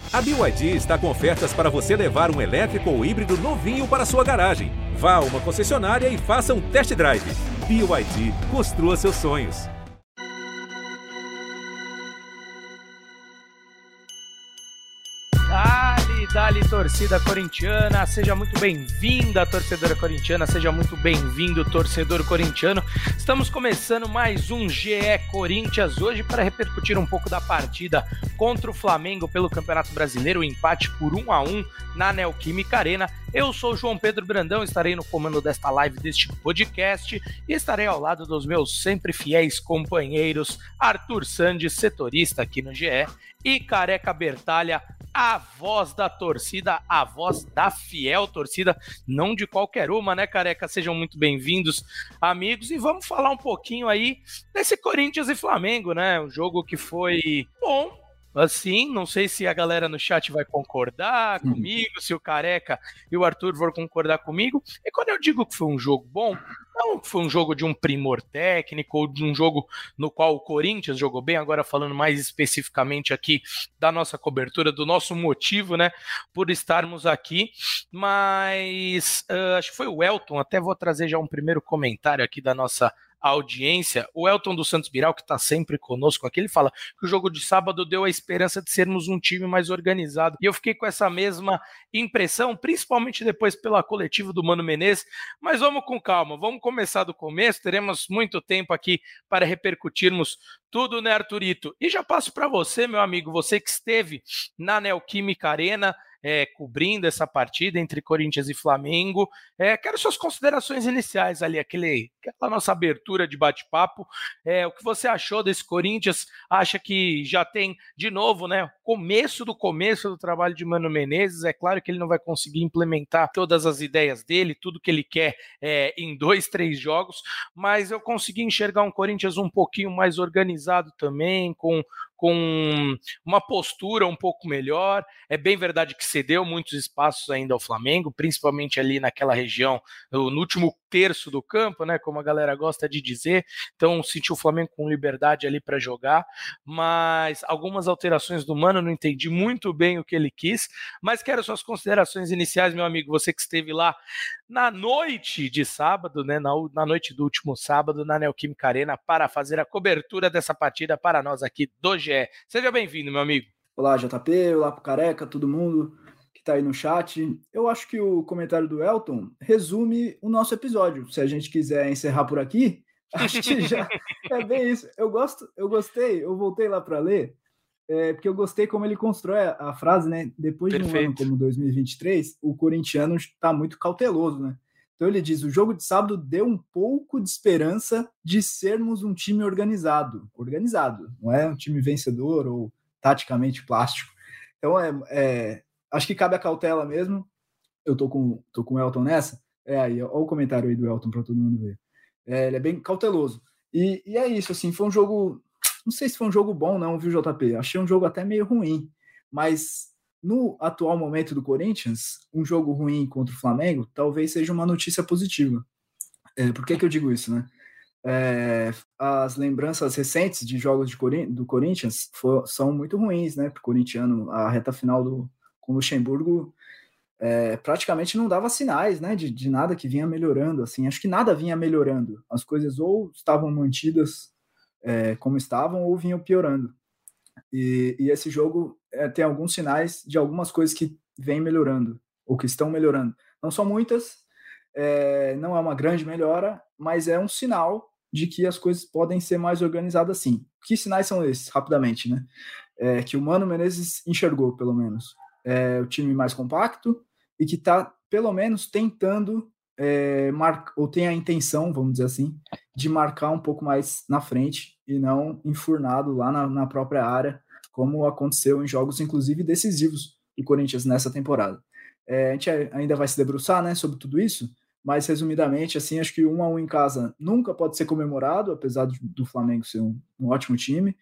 A BYD está com ofertas para você levar um elétrico ou híbrido novinho para sua garagem. Vá a uma concessionária e faça um test drive. BYD, construa seus sonhos. Dali, torcida corintiana, seja muito bem-vinda, torcedora corintiana, seja muito bem-vindo, torcedor corintiano. Estamos começando mais um GE Corinthians hoje para repercutir um pouco da partida contra o Flamengo pelo Campeonato Brasileiro, o empate por 1-1 na Neoquímica Arena. Eu sou o João Pedro Brandão, estarei no comando desta live, deste podcast, e estarei ao lado dos meus sempre fiéis companheiros, Arthur Sandes, setorista aqui no GE, e Careca Bertalha, a voz da torcida, a voz da fiel torcida, não de qualquer uma, né, Careca? Sejam muito bem-vindos, amigos, e vamos falar um pouquinho aí desse Corinthians e Flamengo, né? Um jogo que foi bom, assim, não sei se a galera no chat vai concordar comigo, se o Careca e o Arthur vão concordar comigo. E quando eu digo que foi um jogo bom, não foi um jogo de um primor técnico ou de um jogo no qual o Corinthians jogou bem, agora falando mais especificamente aqui da nossa cobertura, do nosso motivo, né, por estarmos aqui, mas acho que foi o Elton, até vou trazer já um primeiro comentário aqui da nossa audiência, o Elton dos Santos Biral, que está sempre conosco aqui, ele fala que o jogo de sábado deu a esperança de sermos um time mais organizado, e eu fiquei com essa mesma impressão, principalmente depois pela coletiva do Mano Menezes, mas vamos com calma, vamos começar do começo, teremos muito tempo aqui para repercutirmos tudo, né, Arthurito? E já passo para você, meu amigo, você que esteve na Neoquímica Arena, cobrindo essa partida entre Corinthians e Flamengo. Quero suas considerações iniciais ali, aquela nossa abertura de bate-papo. O que você achou desse Corinthians? Acha que já tem, de novo, né, começo do trabalho de Mano Menezes? É claro que ele não vai conseguir implementar todas as ideias dele, tudo que ele quer em 2, 3 jogos, mas eu consegui enxergar um Corinthians um pouquinho mais organizado também, com uma postura um pouco melhor. É bem verdade que cedeu muitos espaços ainda ao Flamengo, principalmente ali naquela região, no último terço do campo, né, como a galera gosta de dizer. Então sentiu o Flamengo com liberdade ali para jogar, mas algumas alterações do Mano, não entendi muito bem o que ele quis, mas quero suas considerações iniciais, meu amigo, você que esteve lá na noite de sábado, né, na noite do último sábado, na Neoquímica Arena, para fazer a cobertura dessa partida para nós aqui do GE. Seja bem-vindo, meu amigo. Olá, JP, olá pro Careca, todo mundo que tá aí no chat. Eu acho que o comentário do Elton resume o nosso episódio. Se a gente quiser encerrar por aqui, acho que já é bem isso. Eu gostei, eu voltei lá para ler, porque eu gostei como ele constrói a frase, né? Depois de um ano como 2023, o corintiano está muito cauteloso, né? Então ele diz, o jogo de sábado deu um pouco de esperança de sermos um time organizado, não é um time vencedor ou taticamente plástico. Então acho que cabe a cautela mesmo. Eu tô com o Elton nessa. Aí, olha o comentário aí do Elton para todo mundo ver. Ele é bem cauteloso. E é isso, assim, foi um jogo, não sei se foi um jogo bom não, viu, JP? Achei um jogo até meio ruim, mas no atual momento do Corinthians, um jogo ruim contra o Flamengo talvez seja uma notícia positiva. Por que eu digo isso, né? As lembranças recentes de jogos do Corinthians são muito ruins, né? Para o corintiano, a reta final com o Luxemburgo praticamente não dava sinais, né? De nada que vinha melhorando. Assim, acho que nada vinha melhorando. As coisas ou estavam mantidas como estavam ou vinham piorando. E esse jogo tem alguns sinais de algumas coisas que vêm melhorando, ou que estão melhorando. Não são muitas, não é uma grande melhora, mas é um sinal de que as coisas podem ser mais organizadas sim. Que sinais são esses, rapidamente, né? Que o Mano Menezes enxergou, pelo menos. O time mais compacto e que está, pelo menos, tentando ou tem a intenção, vamos dizer assim, de marcar um pouco mais na frente e não enfurnado lá na própria área, como aconteceu em jogos, inclusive, decisivos do Corinthians nessa temporada. A gente ainda vai se debruçar, né, sobre tudo isso, mas, resumidamente, assim, acho que 1-1 em casa nunca pode ser comemorado, apesar do Flamengo ser um ótimo time,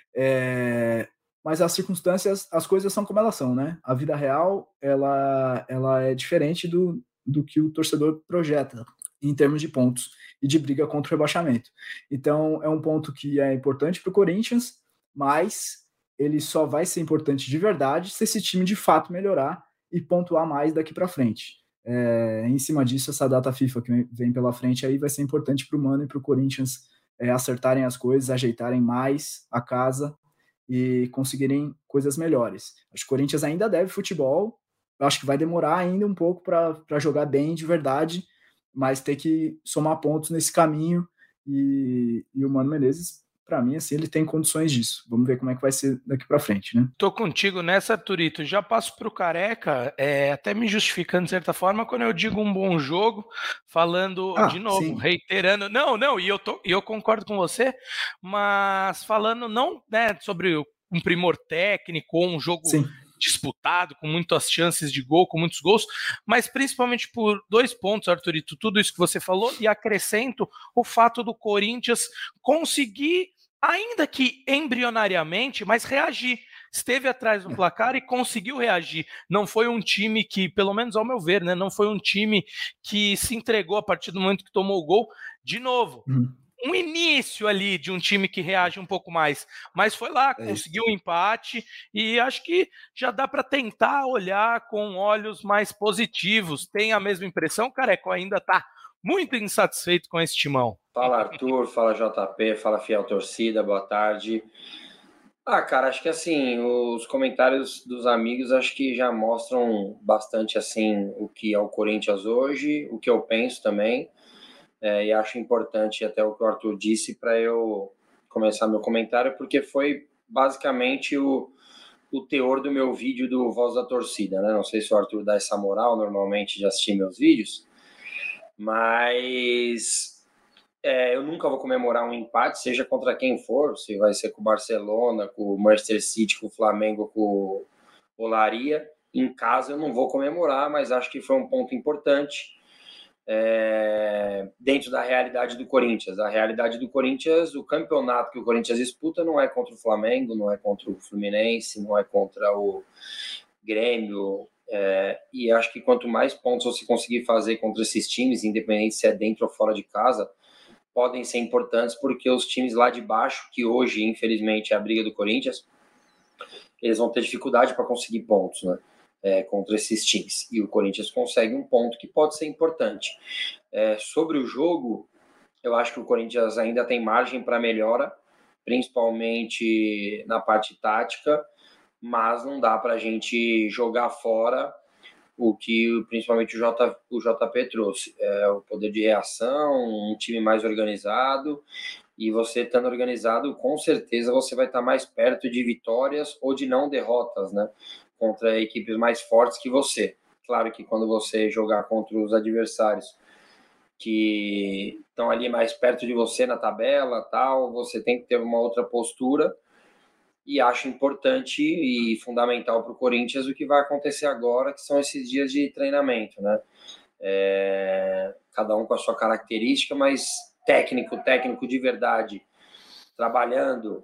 mas as circunstâncias, as coisas são como elas são, né? A vida real, ela é diferente do que o torcedor projeta em termos de pontos e de briga contra o rebaixamento. Então, é um ponto que é importante para o Corinthians, mas ele só vai ser importante de verdade se esse time de fato melhorar e pontuar mais daqui para frente. Em cima disso, essa data FIFA que vem pela frente aí vai ser importante para o Mano e para o Corinthians acertarem as coisas, ajeitarem mais a casa e conseguirem coisas melhores. Acho que o Corinthians ainda deve futebol, eu acho que vai demorar ainda um pouco para jogar bem de verdade, mas ter que somar pontos nesse caminho, e o Mano Menezes, para mim, assim, ele tem condições disso. Vamos ver como é que vai ser daqui para frente, né? Tô contigo nessa, Turito. Já passo pro Careca, até me justificando de certa forma, quando eu digo um bom jogo, falando de novo, sim. reiterando. Não, e eu concordo com você, mas falando não, né, sobre um primor técnico ou um jogo Sim. disputado, com muitas chances de gol, com muitos gols, mas principalmente por 2 pontos, Arthurito, tudo isso que você falou, e acrescento o fato do Corinthians conseguir, ainda que embrionariamente, mas reagir. Esteve atrás do placar e conseguiu reagir. Não foi um time que, pelo menos ao meu ver, né, não foi um time que se entregou a partir do momento que tomou o gol. De novo, um início ali de um time que reage um pouco mais, mas foi lá, conseguiu um empate, e acho que já dá para tentar olhar com olhos mais positivos. Tem a mesma impressão, Careco? Ainda está muito insatisfeito com esse timão. Fala, Arthur, fala, JP, fala, fiel torcida, boa tarde. Cara, acho que assim, os comentários dos amigos acho que já mostram bastante assim o que é o Corinthians hoje, o que eu penso também. E acho importante até o que o Arthur disse para eu começar meu comentário, porque foi basicamente o teor do meu vídeo do Voz da Torcida, né? Não sei se o Arthur dá essa moral normalmente de assistir meus vídeos, mas eu nunca vou comemorar um empate, seja contra quem for, se vai ser com o Barcelona, com o Manchester City, com o Flamengo, com o Olaria. Em casa eu não vou comemorar, mas acho que foi um ponto importante. Dentro da realidade do Corinthians. A realidade do Corinthians, o campeonato que o Corinthians disputa não é contra o Flamengo, não é contra o Fluminense, não é contra o Grêmio, e acho que quanto mais pontos você conseguir fazer contra esses times, independente se é dentro ou fora de casa, podem ser importantes, porque os times lá de baixo, que hoje infelizmente é a briga do Corinthians, eles vão ter dificuldade para conseguir pontos, né? Contra esses times, e o Corinthians consegue um ponto que pode ser importante. Sobre o jogo, eu acho que o Corinthians ainda tem margem para melhora, principalmente na parte tática, mas não dá para a gente jogar fora o que principalmente o JP trouxe, o poder de reação, um time mais organizado, e você estando organizado, com certeza você vai estar mais perto de vitórias ou de não derrotas, né? Contra equipes mais fortes que você. Claro que quando você jogar contra os adversários que estão ali mais perto de você na tabela, tal, você tem que ter uma outra postura, e acho importante e fundamental para o Corinthians o que vai acontecer agora, que são esses dias de treinamento, né? Cada um com a sua característica, mas técnico de verdade, trabalhando,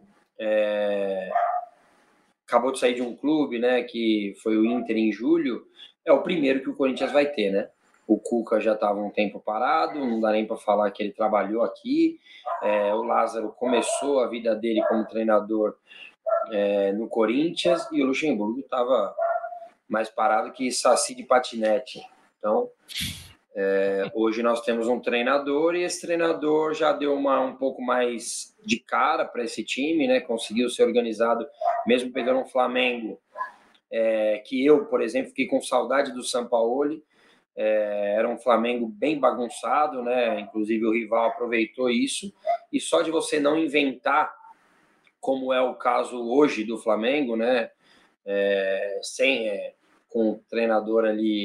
acabou de sair de um clube, né, que foi o Inter em julho, é o primeiro que o Corinthians vai ter, né? O Cuca já estava um tempo parado, não dá nem para falar que ele trabalhou aqui. O Lázaro começou a vida dele como treinador no Corinthians, e o Luxemburgo estava mais parado que saci de patinete. Então, hoje nós temos um treinador, e esse treinador já deu um pouco mais de cara para esse time, né? Conseguiu ser organizado, mesmo pegando um Flamengo, que eu, por exemplo, fiquei com saudade do Sampaoli. Era um Flamengo bem bagunçado, né? Inclusive o rival aproveitou isso, e só de você não inventar, como é o caso hoje do Flamengo, né? Com o treinador ali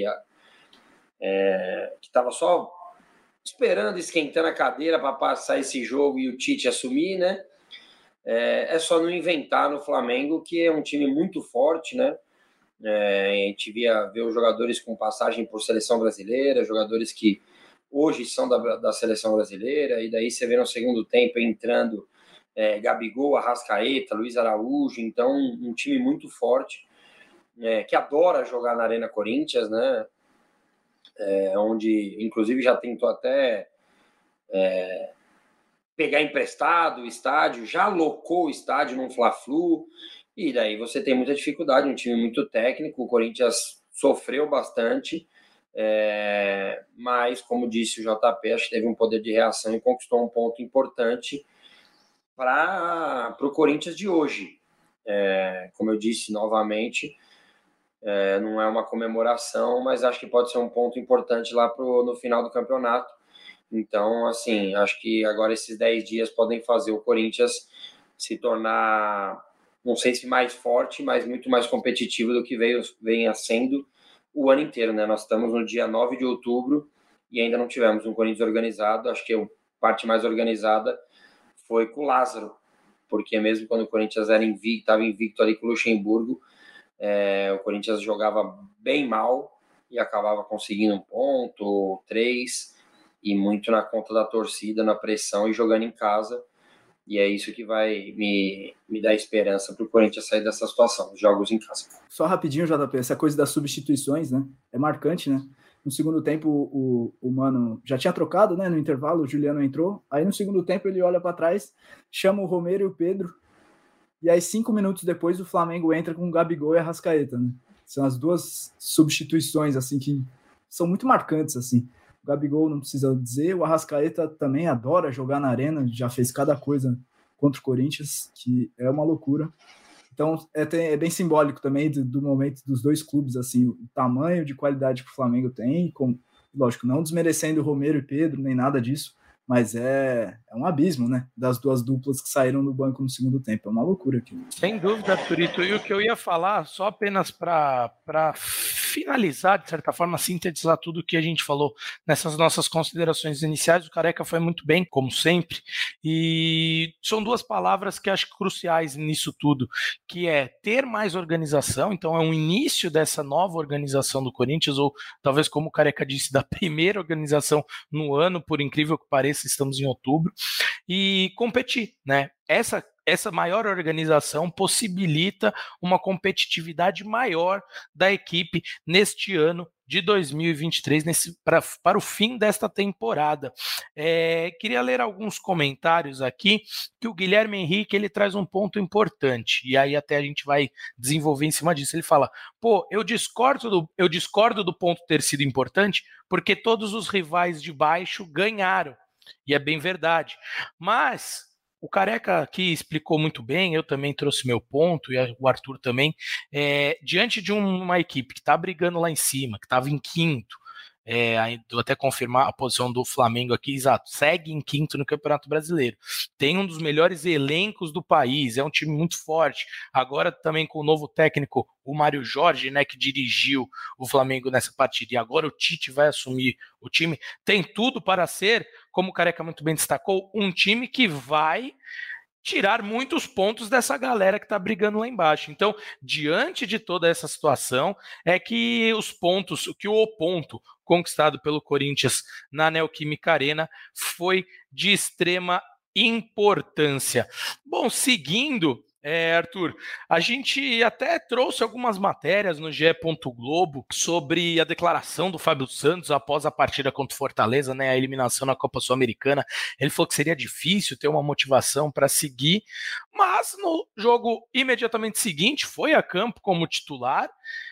que estava só esperando, esquentando a cadeira para passar esse jogo e o Tite assumir, né? É só não inventar no Flamengo, que é um time muito forte, né? A gente vê os jogadores com passagem por seleção brasileira, jogadores que hoje são da seleção brasileira, e daí você vê no segundo tempo entrando Gabigol, Arrascaeta, Luiz Araújo. Então um time muito forte, que adora jogar na Arena Corinthians, né? Onde inclusive já tentou até pegar emprestado o estádio, já alocou o estádio num Fla-Flu. e daí você tem muita dificuldade, um time muito técnico, o Corinthians sofreu bastante, mas, como disse o JP, acho que teve um poder de reação e conquistou um ponto importante para o Corinthians de hoje. Como eu disse novamente, não é uma comemoração, mas acho que pode ser um ponto importante lá no final do campeonato. Então, assim, acho que agora esses 10 dias podem fazer o Corinthians se tornar, não sei se mais forte, mas muito mais competitivo do que venha sendo o ano inteiro, né? Nós estamos no dia 9 de outubro e ainda não tivemos um Corinthians organizado. Acho que a parte mais organizada foi com o Lázaro, porque mesmo quando o Corinthians estava invicto ali com o Luxemburgo, o Corinthians jogava bem mal e acabava conseguindo 1 ponto, 3, e muito na conta da torcida, na pressão e jogando em casa. E é isso que vai me dar esperança para o Corinthians sair dessa situação, os jogos em casa. Só rapidinho, JP, essa coisa das substituições, né? É marcante, né? No segundo tempo, o Mano já tinha trocado, né? No intervalo, o Juliano entrou. Aí no segundo tempo ele olha para trás, chama o Romero e o Pedro. E aí 5 minutos depois o Flamengo entra com o Gabigol e a Arrascaeta, né? São as duas substituições, assim, que são muito marcantes, assim. O Gabigol não precisa dizer, o Arrascaeta também adora jogar na arena, já fez cada coisa contra o Corinthians, que é uma loucura. Então é bem simbólico também do momento dos dois clubes, assim, o tamanho de qualidade que o Flamengo tem, lógico, não desmerecendo o Romero e Pedro, nem nada disso, mas é um abismo, né, das duas duplas que saíram do banco no segundo tempo. É uma loucura aqui. Sem dúvida, Turito. E o que eu ia falar, só apenas para finalizar, de certa forma, sintetizar tudo o que a gente falou nessas nossas considerações iniciais, o Careca foi muito bem, como sempre, e são duas palavras que acho cruciais nisso tudo, que é ter mais organização. Então é um início dessa nova organização do Corinthians, ou talvez, como o Careca disse, da primeira organização no ano, por incrível que pareça, estamos em outubro, e competir, né? Essa maior organização possibilita uma competitividade maior da equipe neste ano de 2023, para o fim desta temporada. Queria ler alguns comentários aqui, que o Guilherme Henrique ele traz um ponto importante, e aí até a gente vai desenvolver em cima disso. Ele fala, eu discordo do ponto ter sido importante, porque todos os rivais de baixo ganharam, e é bem verdade, mas o Careca aqui explicou muito bem, eu também trouxe meu ponto, e o Arthur também, diante de uma equipe que está brigando lá em cima, que estava em quinto, vou até confirmar a posição do Flamengo aqui, exato, segue em quinto no Campeonato Brasileiro, tem um dos melhores elencos do país, é um time muito forte, agora também com o novo técnico, o Mário Jorge, né, que dirigiu o Flamengo nessa partida, e agora o Tite vai assumir o time, tem tudo para ser, como o Careca muito bem destacou, um time que vai tirar muitos pontos dessa galera que está brigando lá embaixo. Então, diante de toda essa situação, é que o ponto conquistado pelo Corinthians na Neoquímica Arena foi de extrema importância. Bom, seguindo, Arthur, a gente até trouxe algumas matérias no GE. Globo sobre a declaração do Fábio Santos após a partida contra o Fortaleza, né, a eliminação na Copa Sul-Americana. Ele falou que seria difícil ter uma motivação para seguir, mas no jogo imediatamente seguinte foi a campo como titular,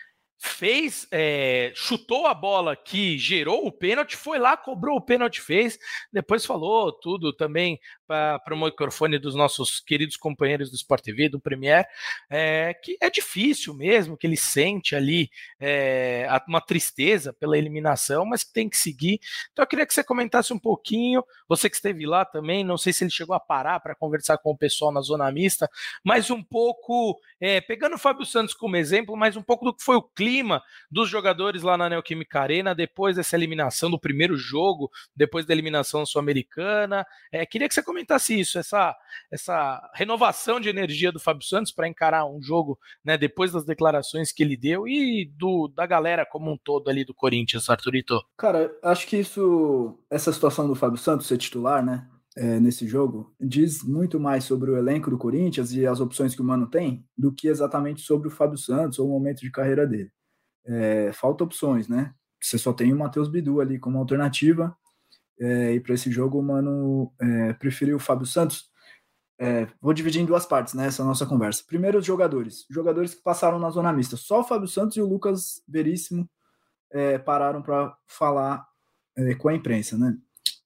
chutou a bola que gerou o pênalti, foi lá, cobrou o pênalti, depois falou tudo também para o microfone dos nossos queridos companheiros do Sport TV, do Premier, que é difícil mesmo, que ele sente ali uma tristeza pela eliminação, mas que tem que seguir. Então eu queria que você comentasse um pouquinho, você que esteve lá também, não sei se ele chegou a parar para conversar com o pessoal na zona mista, mas um pouco, pegando o Fábio Santos como exemplo, mas um pouco do que foi o clima dos jogadores lá na Neoquímica Arena, depois dessa eliminação do primeiro jogo, depois da eliminação sul-americana. Queria que você comentasse isso, essa renovação de energia do Fábio Santos para encarar um jogo, né, depois das declarações que ele deu e da galera como um todo ali do Corinthians, Arthurito. Cara, acho que essa situação do Fábio Santos ser titular, né, nesse jogo, diz muito mais sobre o elenco do Corinthians e as opções que o Mano tem do que exatamente sobre o Fábio Santos ou o momento de carreira dele. Falta opções, né? Você só tem o Matheus Bidu ali como alternativa, e para esse jogo o Mano preferiu o Fábio Santos. Vou dividir em duas partes, né, essa nossa conversa. Primeiro, os jogadores que passaram na zona mista. Só o Fábio Santos e o Lucas Veríssimo pararam para falar com a imprensa, né?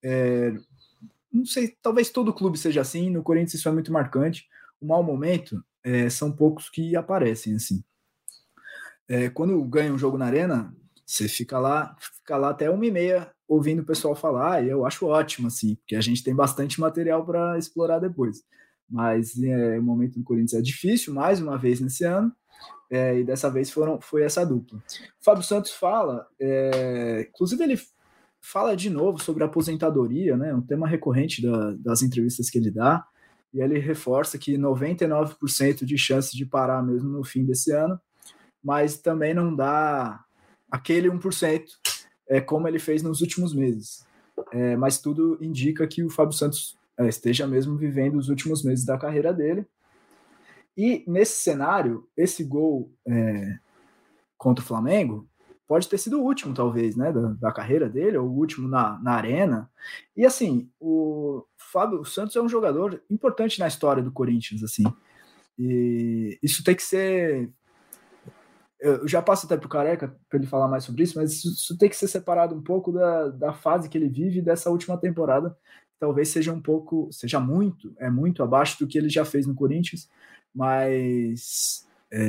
Não sei, talvez todo clube seja assim, no Corinthians isso é muito marcante. O mau momento são poucos que aparecem, assim. Quando ganha um jogo na arena, você fica lá até 1h30 ouvindo o pessoal falar, e eu acho ótimo, assim, porque a gente tem bastante material para explorar depois. Mas o momento do Corinthians é difícil, mais uma vez nesse ano, e dessa vez foi essa dupla. O Fábio Santos fala, inclusive ele fala de novo sobre a aposentadoria, né, um tema recorrente das entrevistas que ele dá, e ele reforça que 99% de chance de parar mesmo no fim desse ano, mas também não dá aquele 1%, como ele fez nos últimos meses. Mas tudo indica que o Fábio Santos esteja mesmo vivendo os últimos meses da carreira dele. E nesse cenário, esse gol contra o Flamengo pode ter sido o último, talvez, né, da carreira dele, ou o último na arena. E assim, o Fábio Santos é um jogador importante na história do Corinthians, assim. E isso tem que ser... Eu já passo até para o Careca para ele falar mais sobre isso, mas isso tem que ser separado um pouco da fase que ele vive dessa última temporada. Talvez seja muito abaixo do que ele já fez no Corinthians, mas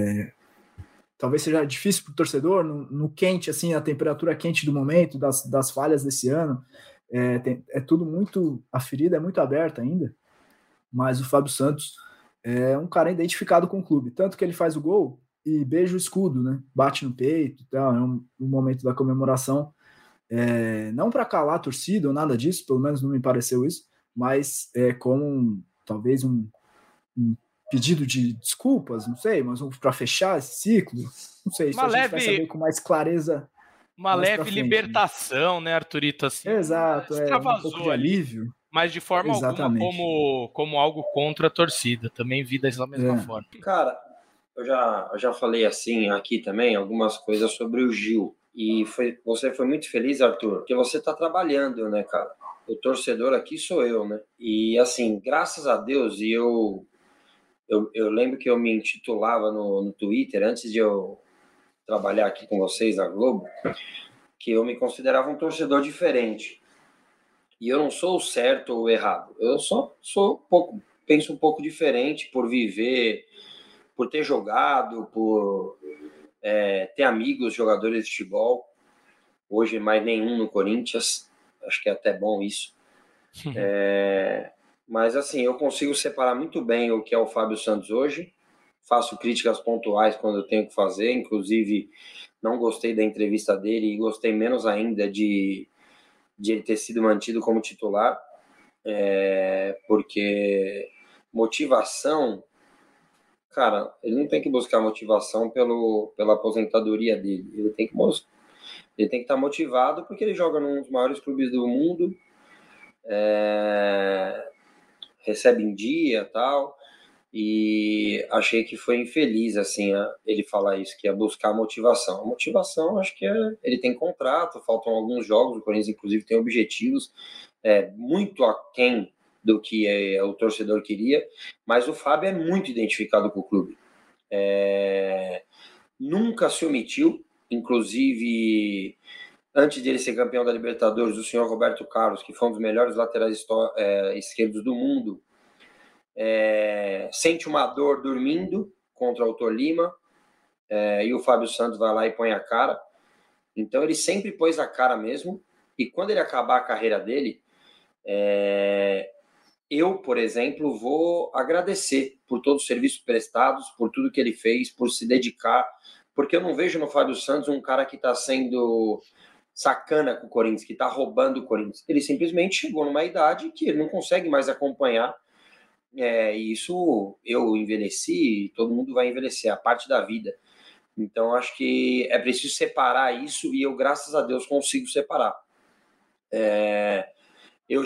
talvez seja difícil para o torcedor, no quente, assim, a temperatura quente do momento, das falhas desse ano, tudo muito, a ferida é muito aberta ainda, mas o Fábio Santos é um cara identificado com o clube, tanto que ele faz o gol e beija o escudo, né? Bate no peito, então, é um momento da comemoração, não para calar a torcida ou nada disso, pelo menos não me pareceu isso, mas como talvez um pedido de desculpas, não sei, mas para fechar esse ciclo, não sei, isso a gente vai saber com mais clareza. Uma leve libertação, né, Arthurito? Assim, exato, um pouco de alívio. Mas de forma alguma como algo contra a torcida, também vi da mesma forma. Cara, eu já falei assim aqui também algumas coisas sobre o Gil. E você foi muito feliz, Arthur, porque você está trabalhando, né, cara? O torcedor aqui sou eu, né? E assim, graças a Deus, e eu lembro que eu me intitulava no Twitter, antes de eu trabalhar aqui com vocês na Globo, que eu me considerava um torcedor diferente. E eu não sou o certo ou o errado. Eu só penso um pouco diferente por viver, por ter jogado, por ter amigos jogadores de futebol. Hoje mais nenhum no Corinthians. Acho que é até bom isso. Mas assim, eu consigo separar muito bem o que é o Fábio Santos hoje. Faço críticas pontuais quando eu tenho que fazer. Inclusive, não gostei da entrevista dele e gostei menos ainda de ele ter sido mantido como titular. Porque motivação... Cara, ele não tem que buscar motivação pela aposentadoria dele. Ele tem que estar motivado porque ele joga num dos maiores clubes do mundo, recebe em dia e tal, e achei que foi infeliz assim, ele falar isso, que ia buscar motivação. A motivação, acho que ele tem contrato, faltam alguns jogos, o Corinthians inclusive tem objetivos muito aquém do que o torcedor queria, mas o Fábio é muito identificado com o clube. Nunca se omitiu, inclusive antes de ele ser campeão da Libertadores, o senhor Roberto Carlos, que foi um dos melhores laterais esquerdos do mundo, sente uma dor dormindo contra o Tolima, e o Fábio Santos vai lá e põe a cara. Então ele sempre pôs a cara mesmo, e quando ele acabar a carreira dele, eu, por exemplo, vou agradecer por todos os serviços prestados, por tudo que ele fez, por se dedicar, porque eu não vejo no Fábio Santos um cara que está sendo sacana com o Corinthians, que está roubando o Corinthians. Ele simplesmente chegou numa idade que ele não consegue mais acompanhar, e isso eu envelheci, e todo mundo vai envelhecer, é a parte da vida. Então acho que é preciso separar isso, e eu, graças a Deus, consigo separar. Eu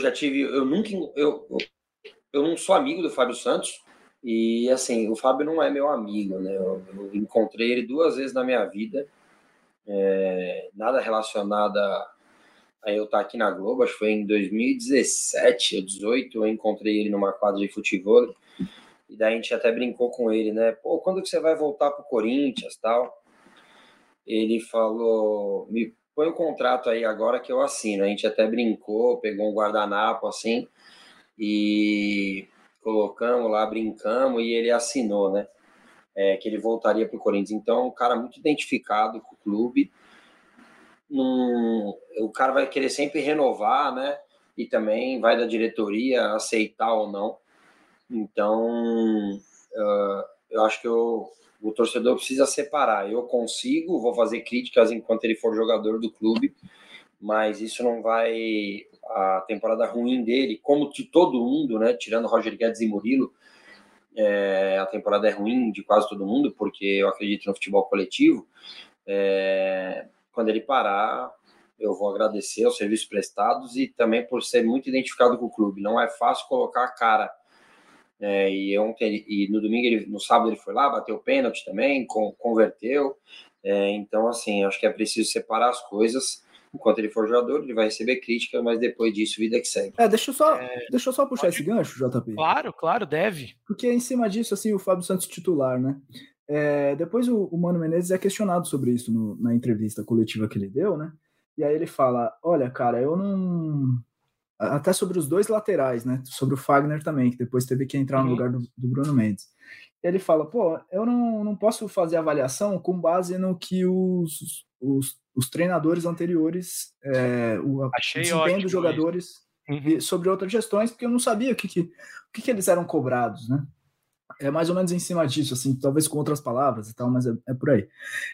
não sou amigo do Fábio Santos, e assim, o Fábio não é meu amigo, né? Eu encontrei ele 2 vezes na minha vida, nada relacionado a eu estar aqui na Globo. Acho que foi em 2017 ou 2018, eu encontrei ele numa quadra de futebol, E daí a gente até brincou com ele, né? Pô, quando que você vai voltar pro Corinthians, tal? Ele falou, me põe o contrato aí agora que eu assino. A gente até brincou, pegou um guardanapo assim e colocamos lá, brincamos e ele assinou, né? Que ele voltaria pro Corinthians. Então, um cara muito identificado com o clube. O cara vai querer sempre renovar, né? E também vai da diretoria aceitar ou não. Então, eu acho que o torcedor precisa separar. Eu consigo, vou fazer críticas enquanto ele for jogador do clube, mas isso não vai... A temporada ruim dele, como de todo mundo, né? Tirando Roger Guedes e Murilo, a temporada é ruim de quase todo mundo, porque eu acredito no futebol coletivo. Quando ele parar, eu vou agradecer os serviços prestados e também por ser muito identificado com o clube. Não é fácil colocar a cara. E no domingo, no sábado ele foi lá, bateu o pênalti também, converteu. Então, assim, acho que é preciso separar as coisas. Enquanto ele for jogador, ele vai receber crítica, mas depois disso, vida que segue. Deixa eu só puxar esse gancho, JP. Claro, deve. Porque em cima disso, assim, o Fábio Santos titular, né? Depois o Mano Menezes é questionado sobre isso na entrevista coletiva que ele deu, né? E aí ele fala, olha, cara, eu não... Até sobre os dois laterais, né? Sobre o Fagner também, que depois teve que entrar no lugar do Bruno Mendes. Ele fala, pô, eu não posso fazer avaliação com base no que os treinadores anteriores, o desempenho dos jogadores sobre outras gestões, porque eu não sabia o que eles eram cobrados, né? É mais ou menos em cima disso, assim, talvez com outras palavras e tal, mas é por aí.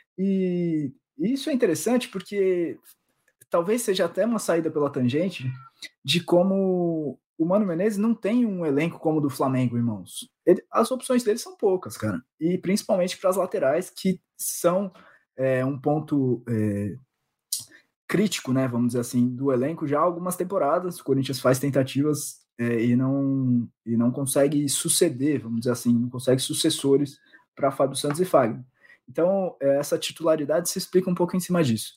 E isso é interessante porque talvez seja até uma saída pela tangente de como o Mano Menezes não tem um elenco como o do Flamengo, irmãos. As opções dele são poucas, cara. E principalmente para as laterais, que são um ponto crítico, né, vamos dizer assim, do elenco já há algumas temporadas. O Corinthians faz tentativas e não consegue suceder, vamos dizer assim, não consegue sucessores para Fábio Santos e Fagner. Então, essa titularidade se explica um pouco em cima disso.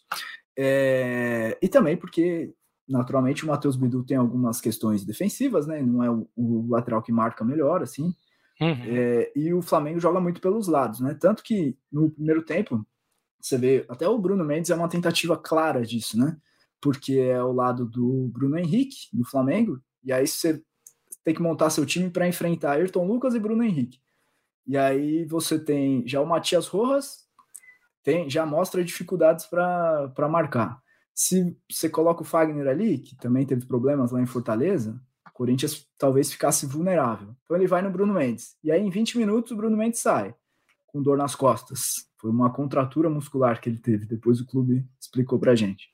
E também porque, naturalmente, o Matheus Bidu tem algumas questões defensivas, né? Não é o lateral que marca melhor, assim. E o Flamengo joga muito pelos lados, né? Tanto que no primeiro tempo, você vê, até o Bruno Mendes é uma tentativa clara disso, né? Porque é o lado do Bruno Henrique, do Flamengo, e aí você tem que montar seu time para enfrentar Ayrton Lucas e Bruno Henrique. E aí você tem já o Matias Rojas, já mostra dificuldades para marcar. Se você coloca o Fagner ali, que também teve problemas lá em Fortaleza, o Corinthians talvez ficasse vulnerável. Então ele vai no Bruno Mendes. E aí em 20 minutos o Bruno Mendes sai, com dor nas costas. Foi uma contratura muscular que ele teve, depois o clube explicou pra gente.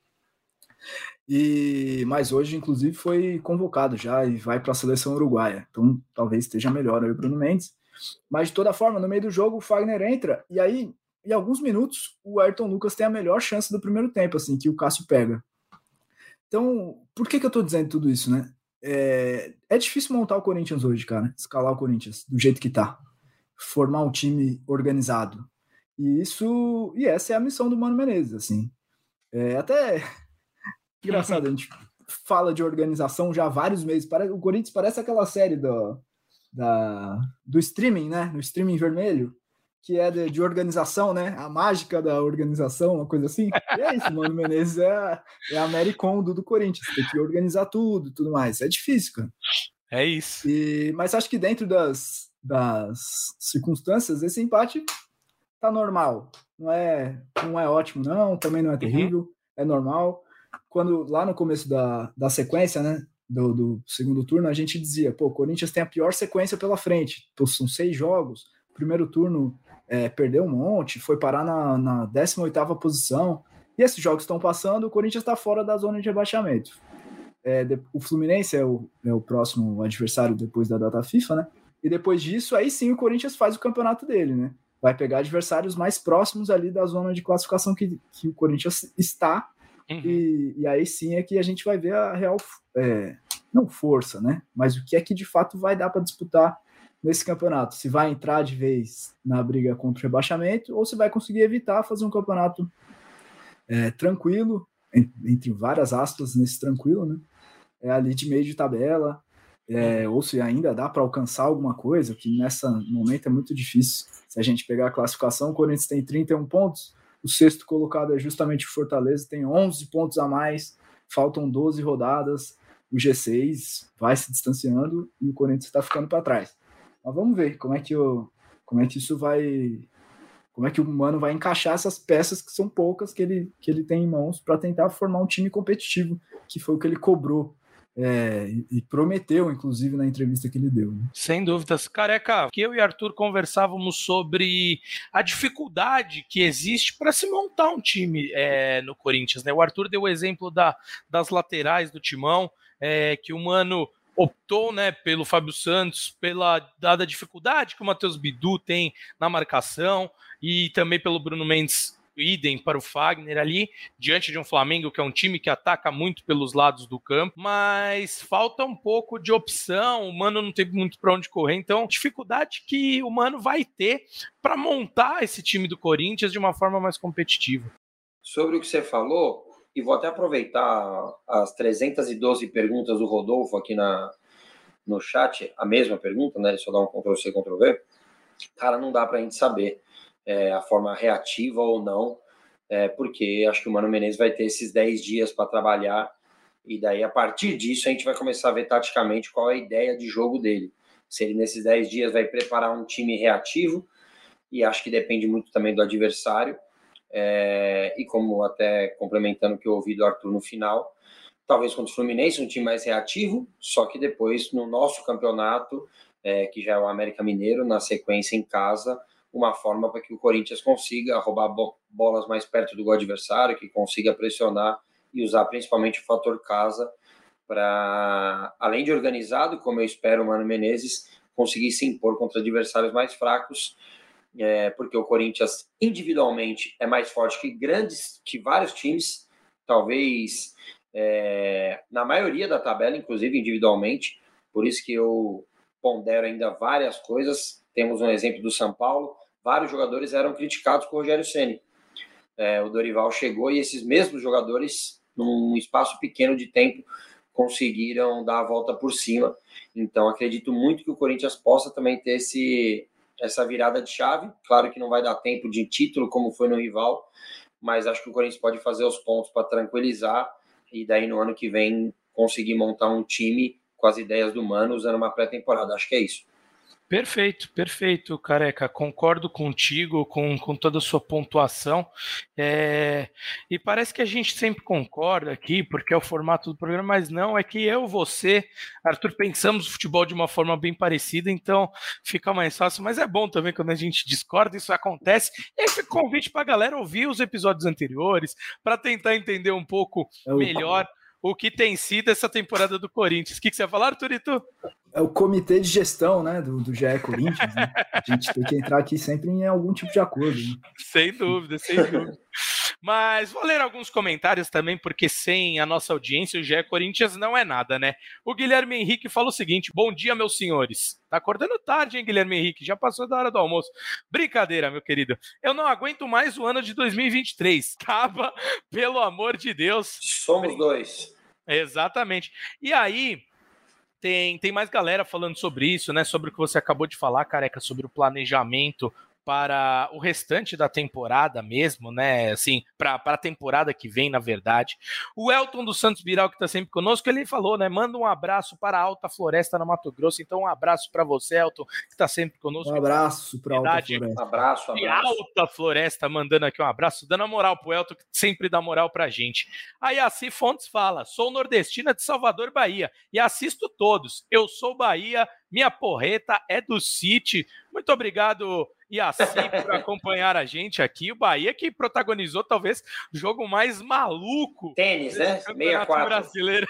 Mas hoje, inclusive, foi convocado já e vai para a seleção uruguaia. Então talvez esteja melhor aí o Bruno Mendes. Mas de toda forma, no meio do jogo o Fagner entra e aí em alguns minutos, o Ayrton Lucas tem a melhor chance do primeiro tempo, assim, que o Cássio pega. Então, por que eu tô dizendo tudo isso, né? É difícil montar o Corinthians hoje, cara. Escalar o Corinthians do jeito que tá. Formar um time organizado. E essa é a missão do Mano Menezes, assim. Até engraçado, a gente fala de organização já há vários meses. O Corinthians parece aquela série do streaming, né? No streaming vermelho, que é de organização, né? A mágica da organização, uma coisa assim. E é isso, Mano Menezes é a Mary Kondo do Corinthians. Tem que organizar tudo mais. É difícil, cara. É isso. Mas acho que dentro das circunstâncias, esse empate tá normal. Não é ótimo, não. Também não é terrível. É normal. Quando lá no começo da sequência, né? Do segundo turno, a gente dizia, o Corinthians tem a pior sequência pela frente. Então, são 6 jogos. Primeiro turno perdeu um monte, foi parar na 18ª posição, e esses jogos estão passando, o Corinthians está fora da zona de rebaixamento. O Fluminense é o próximo adversário depois da data FIFA, né? E depois disso, aí sim o Corinthians faz o campeonato dele, né? Vai pegar adversários mais próximos ali da zona de classificação que o Corinthians está, e aí sim é que a gente vai ver a real, não força, né? Mas o que é que de fato vai dar para disputar nesse campeonato, se vai entrar de vez na briga contra o rebaixamento ou se vai conseguir evitar fazer um campeonato tranquilo, entre várias aspas nesse tranquilo, né? Ali de meio de tabela, ou se ainda dá para alcançar alguma coisa, que nesse momento é muito difícil. Se a gente pegar a classificação, o Corinthians tem 31 pontos, o sexto colocado é justamente o Fortaleza, tem 11 pontos a mais, faltam 12 rodadas, o G6 vai se distanciando e o Corinthians está ficando para trás. Mas vamos ver como é que isso vai... Como é que o Mano vai encaixar essas peças que são poucas que ele tem em mãos para tentar formar um time competitivo, que foi o que ele cobrou e prometeu, inclusive, na entrevista que ele deu. Né? Sem dúvidas. Careca, que eu e Arthur conversávamos sobre a dificuldade que existe para se montar um time no Corinthians. Né? O Arthur deu o exemplo das laterais do Timão, que o Mano optou, né, pelo Fábio Santos, pela dada dificuldade que o Matheus Bidu tem na marcação, e também pelo Bruno Mendes, idem para o Fagner ali, diante de um Flamengo que é um time que ataca muito pelos lados do campo, mas falta um pouco de opção, o Mano não tem muito para onde correr, então dificuldade que o Mano vai ter para montar esse time do Corinthians de uma forma mais competitiva. Sobre o que você falou, e vou até aproveitar as 312 perguntas do Rodolfo aqui no chat, a mesma pergunta, né? Só dar um Ctrl+C, Ctrl+V. Cara, não dá pra gente saber a forma reativa ou não, porque acho que o Mano Menezes vai ter esses 10 dias para trabalhar, e daí a partir disso a gente vai começar a ver taticamente qual é a ideia de jogo dele. Se ele nesses 10 dias vai preparar um time reativo, e acho que depende muito também do adversário, e como até complementando o que eu ouvi do Arthur no final, talvez contra o Fluminense um time mais reativo, só que depois no nosso campeonato, que já é o América Mineiro, na sequência em casa, uma forma para que o Corinthians consiga roubar bolas mais perto do gol adversário, que consiga pressionar e usar principalmente o fator casa para, além de organizado, como eu espero o Mano Menezes, conseguir se impor contra adversários mais fracos, porque o Corinthians individualmente é mais forte que vários times, talvez na maioria da tabela, inclusive individualmente, por isso que eu pondero ainda várias coisas. Temos um exemplo do São Paulo, vários jogadores eram criticados por Rogério Ceni. O Dorival chegou e esses mesmos jogadores, num espaço pequeno de tempo, conseguiram dar a volta por cima. Então acredito muito que o Corinthians possa também ter essa virada de chave. Claro que não vai dar tempo de título como foi no rival, mas acho que o Corinthians pode fazer os pontos para tranquilizar e daí no ano que vem conseguir montar um time com as ideias do Mano usando uma pré-temporada. Acho que é isso. Perfeito, Careca. Concordo contigo, com toda a sua pontuação. E parece que a gente sempre concorda aqui, porque é o formato do programa, mas não, é que eu, você, Arthur, pensamos o futebol de uma forma bem parecida, então fica mais fácil, mas é bom também quando a gente discorda, isso acontece. E aí fica o convite para a galera ouvir os episódios anteriores, para tentar entender um pouco melhor o que tem sido essa temporada do Corinthians. O que você vai falar, Arthurito? É o comitê de gestão, né, do GE Corinthians, né? A gente tem que entrar aqui sempre em algum tipo de acordo. Né? Sem dúvida. Mas vou ler alguns comentários também, porque sem a nossa audiência, o GE Corinthians não é nada, né? O Guilherme Henrique fala o seguinte: bom dia, meus senhores. Tá acordando tarde, hein, Guilherme Henrique? Já passou da hora do almoço. Brincadeira, meu querido. Eu não aguento mais o ano de 2023. Acaba, pelo amor de Deus. Somos dois. Exatamente. E aí, tem mais galera falando sobre isso, né? Sobre o que você acabou de falar, Careca, sobre o planejamento para o restante da temporada mesmo, né? Assim, para a temporada que vem, na verdade. O Elton dos Santos Viral, que está sempre conosco, ele falou, né? Manda um abraço para a Alta Floresta, no Mato Grosso. Então, um abraço para você, Elton, que está sempre conosco. Um abraço para a Alta Floresta. Um abraço. E Alta Floresta mandando aqui um abraço, dando a moral pro Elton, que sempre dá moral pra gente. A Yaci Fontes fala: sou nordestina de Salvador, Bahia, e assisto todos. Eu sou Bahia, minha porreta é do City. Muito obrigado, Yaci, por acompanhar a gente aqui. O Bahia que protagonizou talvez o jogo mais maluco. Tênis, né? 6-4 brasileiro.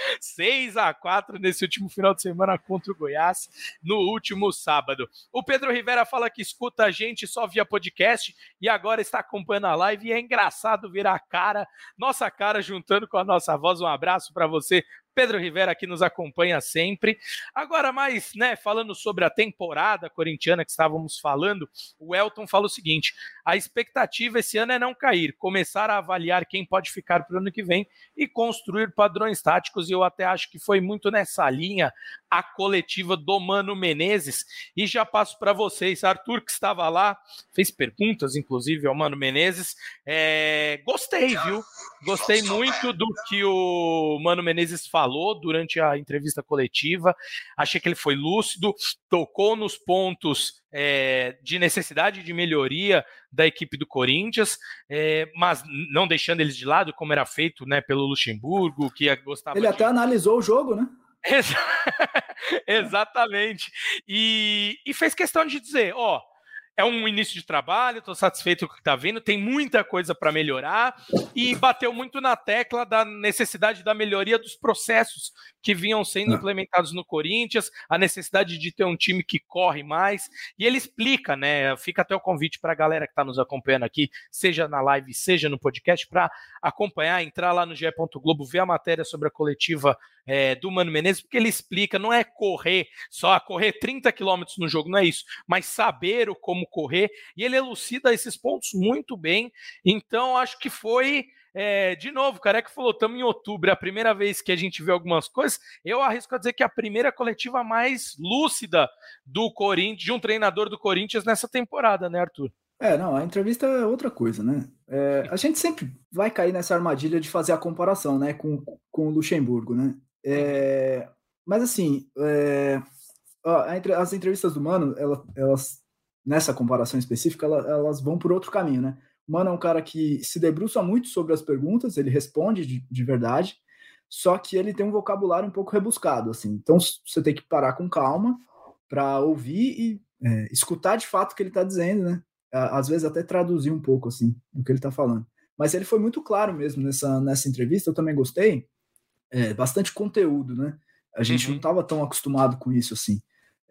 6-4 nesse último final de semana contra o Goiás, no último sábado. O Pedro Rivera fala que escuta a gente só via podcast e agora está acompanhando a live, e é engraçado ver a cara, nossa cara juntando com a nossa voz. Um abraço para você, Pedro Rivera, que nos acompanha sempre. Agora, mais, né, falando sobre a temporada corintiana que estávamos falando, o Elton fala o seguinte: a expectativa esse ano é não cair, começar a avaliar quem pode ficar para o ano que vem e construir padrões táticos, e eu até acho que foi muito nessa linha a coletiva do Mano Menezes. E já passo para vocês, Arthur, que estava lá, fez perguntas, inclusive, ao Mano Menezes. Gostei, viu? Gostei muito do que o Mano Menezes falou durante a entrevista coletiva. Achei que ele foi lúcido, tocou nos pontos de necessidade de melhoria da equipe do Corinthians, mas não deixando eles de lado, como era feito, né, pelo Luxemburgo, que gostava. Ele até analisou o jogo, né? Exatamente. E fez questão de dizer, é um início de trabalho, estou satisfeito com o que está vindo, tem muita coisa para melhorar, e bateu muito na tecla da necessidade da melhoria dos processos que vinham sendo implementados no Corinthians, a necessidade de ter um time que corre mais, e ele explica, né, fica até o convite para a galera que está nos acompanhando aqui, seja na live, seja no podcast, para acompanhar, entrar lá no ge.globo, ver a matéria sobre a coletiva do Mano Menezes, porque ele explica, não é só correr 30 quilômetros no jogo, não é isso, mas saber como correr, e ele elucida esses pontos muito bem. Então acho que foi, de novo, o Careca falou, estamos em outubro, é a primeira vez que a gente vê algumas coisas. Eu arrisco a dizer que é a primeira coletiva mais lúcida do Corinthians, de um treinador do Corinthians nessa temporada, né, Arthur? Não, a entrevista é outra coisa, né? A gente sempre vai cair nessa armadilha de fazer a comparação, né, com o Luxemburgo, né? Mas assim, as entrevistas do Mano, elas nessa comparação específica, elas vão por outro caminho, né? O Mano é um cara que se debruça muito sobre as perguntas, ele responde de verdade, só que ele tem um vocabulário um pouco rebuscado, assim. Então você tem que parar com calma para ouvir e escutar de fato o que ele está dizendo, né? Às vezes até traduzir um pouco, assim, do que ele está falando. Mas ele foi muito claro mesmo nessa entrevista, eu também gostei. Bastante conteúdo, né? A gente não estava tão acostumado com isso, assim.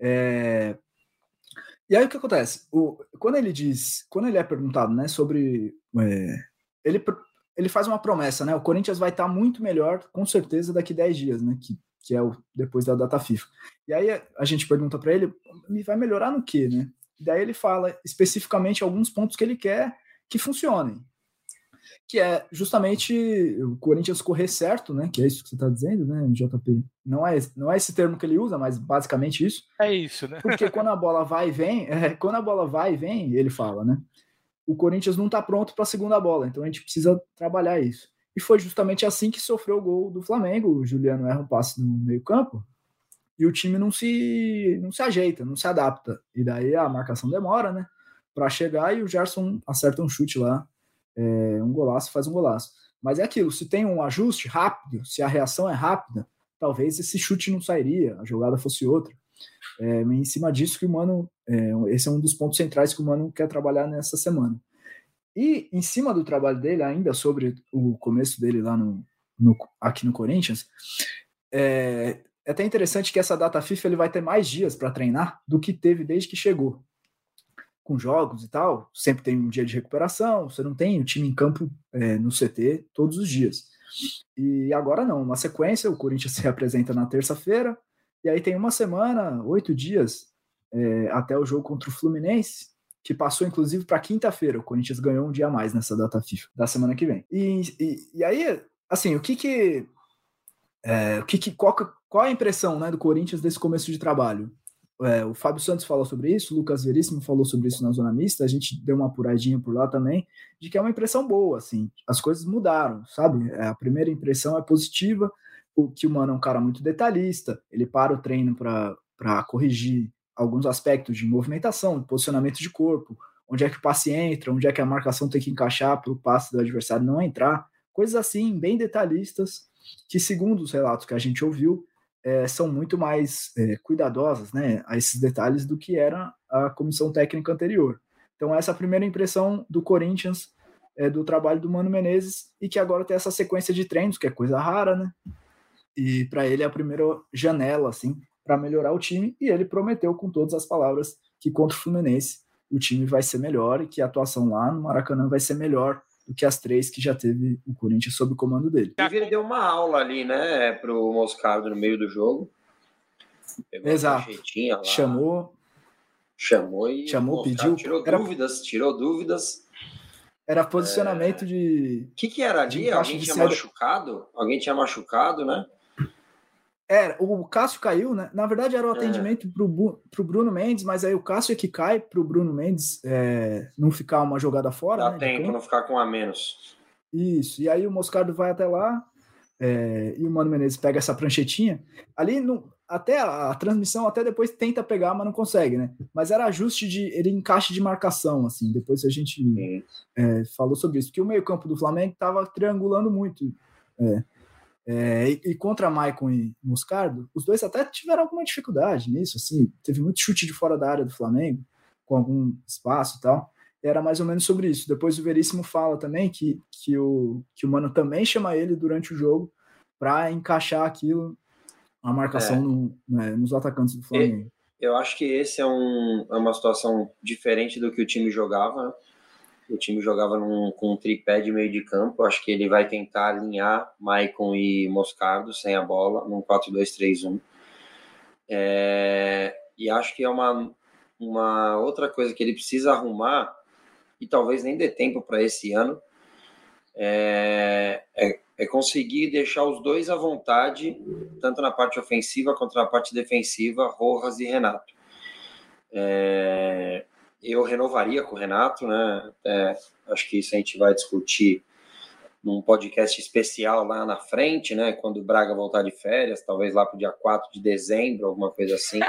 E aí o que acontece? Quando ele é perguntado, né, sobre... ele faz uma promessa, né? O Corinthians vai estar muito melhor, com certeza, daqui 10 dias, né? Que é depois da data FIFA. E aí a gente pergunta para ele, vai melhorar no quê, né? E daí ele fala especificamente alguns pontos que ele quer que funcionem. Que é justamente o Corinthians correr certo, né? Que é isso que você está dizendo, né, JP? Não é esse termo que ele usa, mas basicamente isso. É isso, né? Porque quando a bola vai e vem, ele fala, né? O Corinthians não está pronto para a segunda bola, então a gente precisa trabalhar isso. E foi justamente assim que sofreu o gol do Flamengo. O Juliano erra um passe no meio-campo e o time não se ajeita, não se adapta. E daí a marcação demora, né? Para chegar, e o Gerson acerta um chute lá. Um golaço, faz um golaço. Mas é aquilo, se tem um ajuste rápido, se a reação é rápida, talvez esse chute não sairia, a jogada fosse outra. Em cima disso que o Mano, esse é um dos pontos centrais que o Mano quer trabalhar nessa semana. E em cima do trabalho dele, ainda sobre o começo dele lá aqui no Corinthians, é até interessante que essa data FIFA ele vai ter mais dias para treinar do que teve desde que chegou. Com jogos e tal, sempre tem um dia de recuperação, você não tem o time em campo no CT todos os dias. E agora não, uma sequência, o Corinthians se representa na terça-feira, e aí tem uma semana, 8 dias, até o jogo contra o Fluminense, que passou inclusive para quinta-feira. O Corinthians ganhou um dia a mais nessa data FIFA, da semana que vem. E aí, assim, qual a impressão, né, do Corinthians desse começo de trabalho? O Fábio Santos falou sobre isso, o Lucas Veríssimo falou sobre isso na Zona Mista, a gente deu uma apuradinha por lá também, de que é uma impressão boa, assim, as coisas mudaram, sabe? A primeira impressão é positiva, o Mano é um cara muito detalhista, ele para o treino para corrigir alguns aspectos de movimentação, de posicionamento de corpo, onde é que o passe entra, onde é que a marcação tem que encaixar para o passe do adversário não entrar, coisas assim, bem detalhistas, que segundo os relatos que a gente ouviu, são muito mais cuidadosas, né, a esses detalhes do que era a comissão técnica anterior. Então essa é a primeira impressão do Corinthians, do trabalho do Mano Menezes, e que agora tem essa sequência de treinos, que é coisa rara, né? E para ele é a primeira janela, assim, para melhorar o time, e ele prometeu com todas as palavras que contra o Fluminense o time vai ser melhor e que a atuação lá no Maracanã vai ser melhor do que as 3 que já teve o Corinthians sob o comando dele. Ele deu uma aula ali, né, pro Moscardo no meio do jogo. Pegou Exato. Lá, chamou e pediu. Tirou dúvidas. Era posicionamento de... O que era ali? Alguém tinha machucado? Alguém tinha machucado, né? O Cássio caiu, né? Na verdade era o atendimento pro Bruno Mendes, mas aí o Cássio é que cai pro Bruno Mendes não ficar uma jogada fora. Dá né, tempo, não ficar com a menos. Isso, e aí o Moscardo vai até lá e o Mano Menezes pega essa pranchetinha. Ali, até a transmissão, até depois tenta pegar, mas não consegue, né? Mas era ajuste ele encaixe de marcação, assim. Depois a gente falou sobre isso, porque o meio-campo do Flamengo estava triangulando muito. E contra Maicon e Moscardo, os dois até tiveram alguma dificuldade nisso, assim. Teve muito chute de fora da área do Flamengo, com algum espaço e tal. Era mais ou menos sobre isso. Depois o Veríssimo fala também que o Mano também chama ele durante o jogo para encaixar aquilo, a marcação nos atacantes do Flamengo. Eu acho que esse é uma situação diferente do que o time jogava. O time jogava com um tripé de meio de campo. Acho que ele vai tentar alinhar Maicon e Moscardo sem a bola, num 4-2-3-1. E acho que é uma outra coisa que ele precisa arrumar, e talvez nem dê tempo para esse ano, é conseguir deixar os dois à vontade, tanto na parte ofensiva quanto na parte defensiva, Rojas e Renato. Eu renovaria com o Renato, né? Acho que isso a gente vai discutir num podcast especial lá na frente, né? Quando o Braga voltar de férias, talvez lá para o dia 4 de dezembro, alguma coisa assim.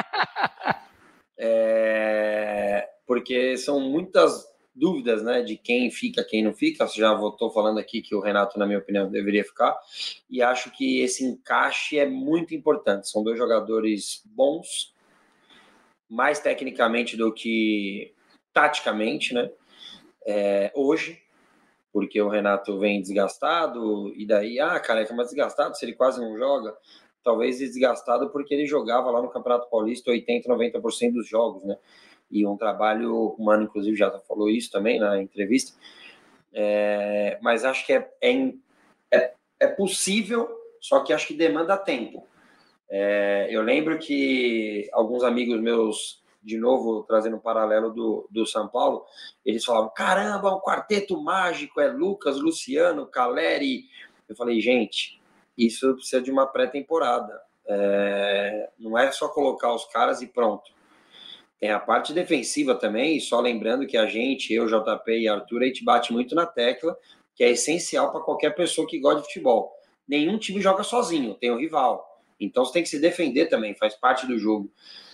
Porque são muitas dúvidas, né, de quem fica, quem não fica. Já estou falando aqui que o Renato, na minha opinião, deveria ficar, e acho que esse encaixe é muito importante. São dois jogadores bons, mais tecnicamente do que taticamente, né, hoje, porque o Renato vem desgastado, e daí, Careca, mas desgastado se ele quase não joga? Talvez desgastado porque ele jogava lá no Campeonato Paulista 80%, 90% dos jogos, né? E um trabalho humano, inclusive, já falou isso também na entrevista. Mas acho que é possível, só que acho que demanda tempo. Eu lembro que alguns amigos meus, de novo, trazendo um paralelo do São Paulo, eles falavam, caramba, um quarteto mágico, Lucas, Luciano, Caleri. Eu falei, gente, isso precisa de uma pré-temporada. Não é só colocar os caras e pronto. Tem a parte defensiva também, e só lembrando que a gente, eu, JP e Arthur, a gente bate muito na tecla, que é essencial para qualquer pessoa que gosta de futebol. Nenhum time joga sozinho, tem um rival. Então você tem que se defender também, faz parte do jogo.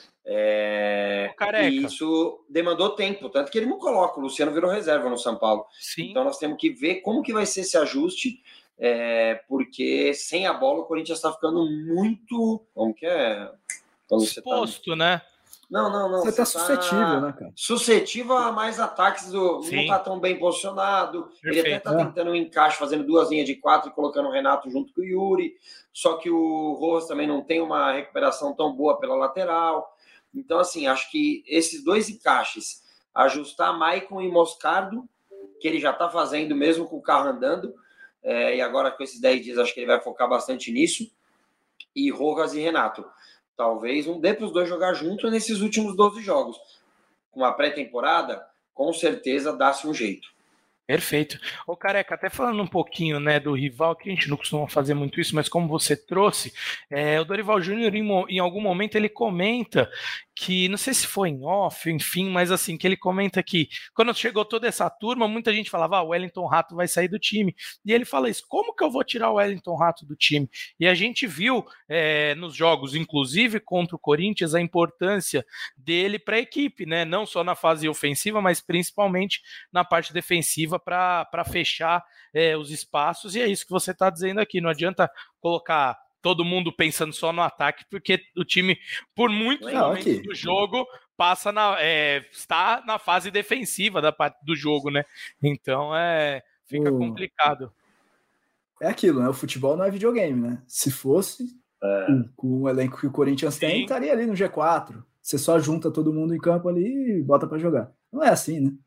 E isso demandou tempo, tanto que ele não coloca, o Luciano virou reserva no São Paulo. Sim. Então nós temos que ver como que vai ser esse ajuste, porque sem a bola o Corinthians está ficando muito... Como que é? Exposto, né? Não. Você tá suscetível, né, cara? Suscetível a mais ataques, não tá tão bem posicionado. Perfeito. Ele até tá tentando um encaixe, fazendo 2 linhas de 4 e colocando o Renato junto com o Yuri. Só que o Rojas também não tem uma recuperação tão boa pela lateral. Então, assim, acho que esses 2 encaixes, ajustar Maicon e Moscardo, que ele já tá fazendo mesmo com o carro andando, e agora com esses 10 dias acho que ele vai focar bastante nisso, e Rojas e Renato. Talvez não dê para os dois jogar juntos nesses últimos 12 jogos. Com a pré-temporada, com certeza dá-se um jeito. Perfeito. Ô, Careca, até falando um pouquinho, né, do rival, que a gente não costuma fazer muito isso, mas como você trouxe, o Dorival Júnior, em algum momento, ele comenta que, não sei se foi em off, enfim, mas assim, que ele comenta que quando chegou toda essa turma, muita gente falava, o Wellington Rato vai sair do time. E ele fala isso, como que eu vou tirar o Wellington Rato do time? E a gente viu nos jogos, inclusive contra o Corinthians, a importância dele para a equipe, né? Não só na fase ofensiva, mas principalmente na parte defensiva para fechar os espaços. E é isso que você está dizendo aqui, não adianta colocar todo mundo pensando só no ataque, porque o time, por muitos momentos do jogo, está na fase defensiva da parte do jogo, né? Então, fica complicado. É aquilo, né? O futebol não é videogame, né? Se fosse, com o elenco que o Corinthians tem, estaria ali no G4. Você só junta todo mundo em campo ali e bota para jogar. Não é assim, né?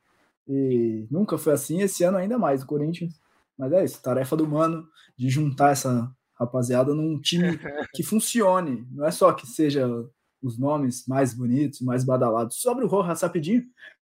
E nunca foi assim, esse ano ainda mais, o Corinthians. Mas é isso, tarefa do Mano de juntar essa rapaziada num time que funcione. Não é só que seja os nomes mais bonitos, mais badalados. Sobre o Rojas, rapidinho,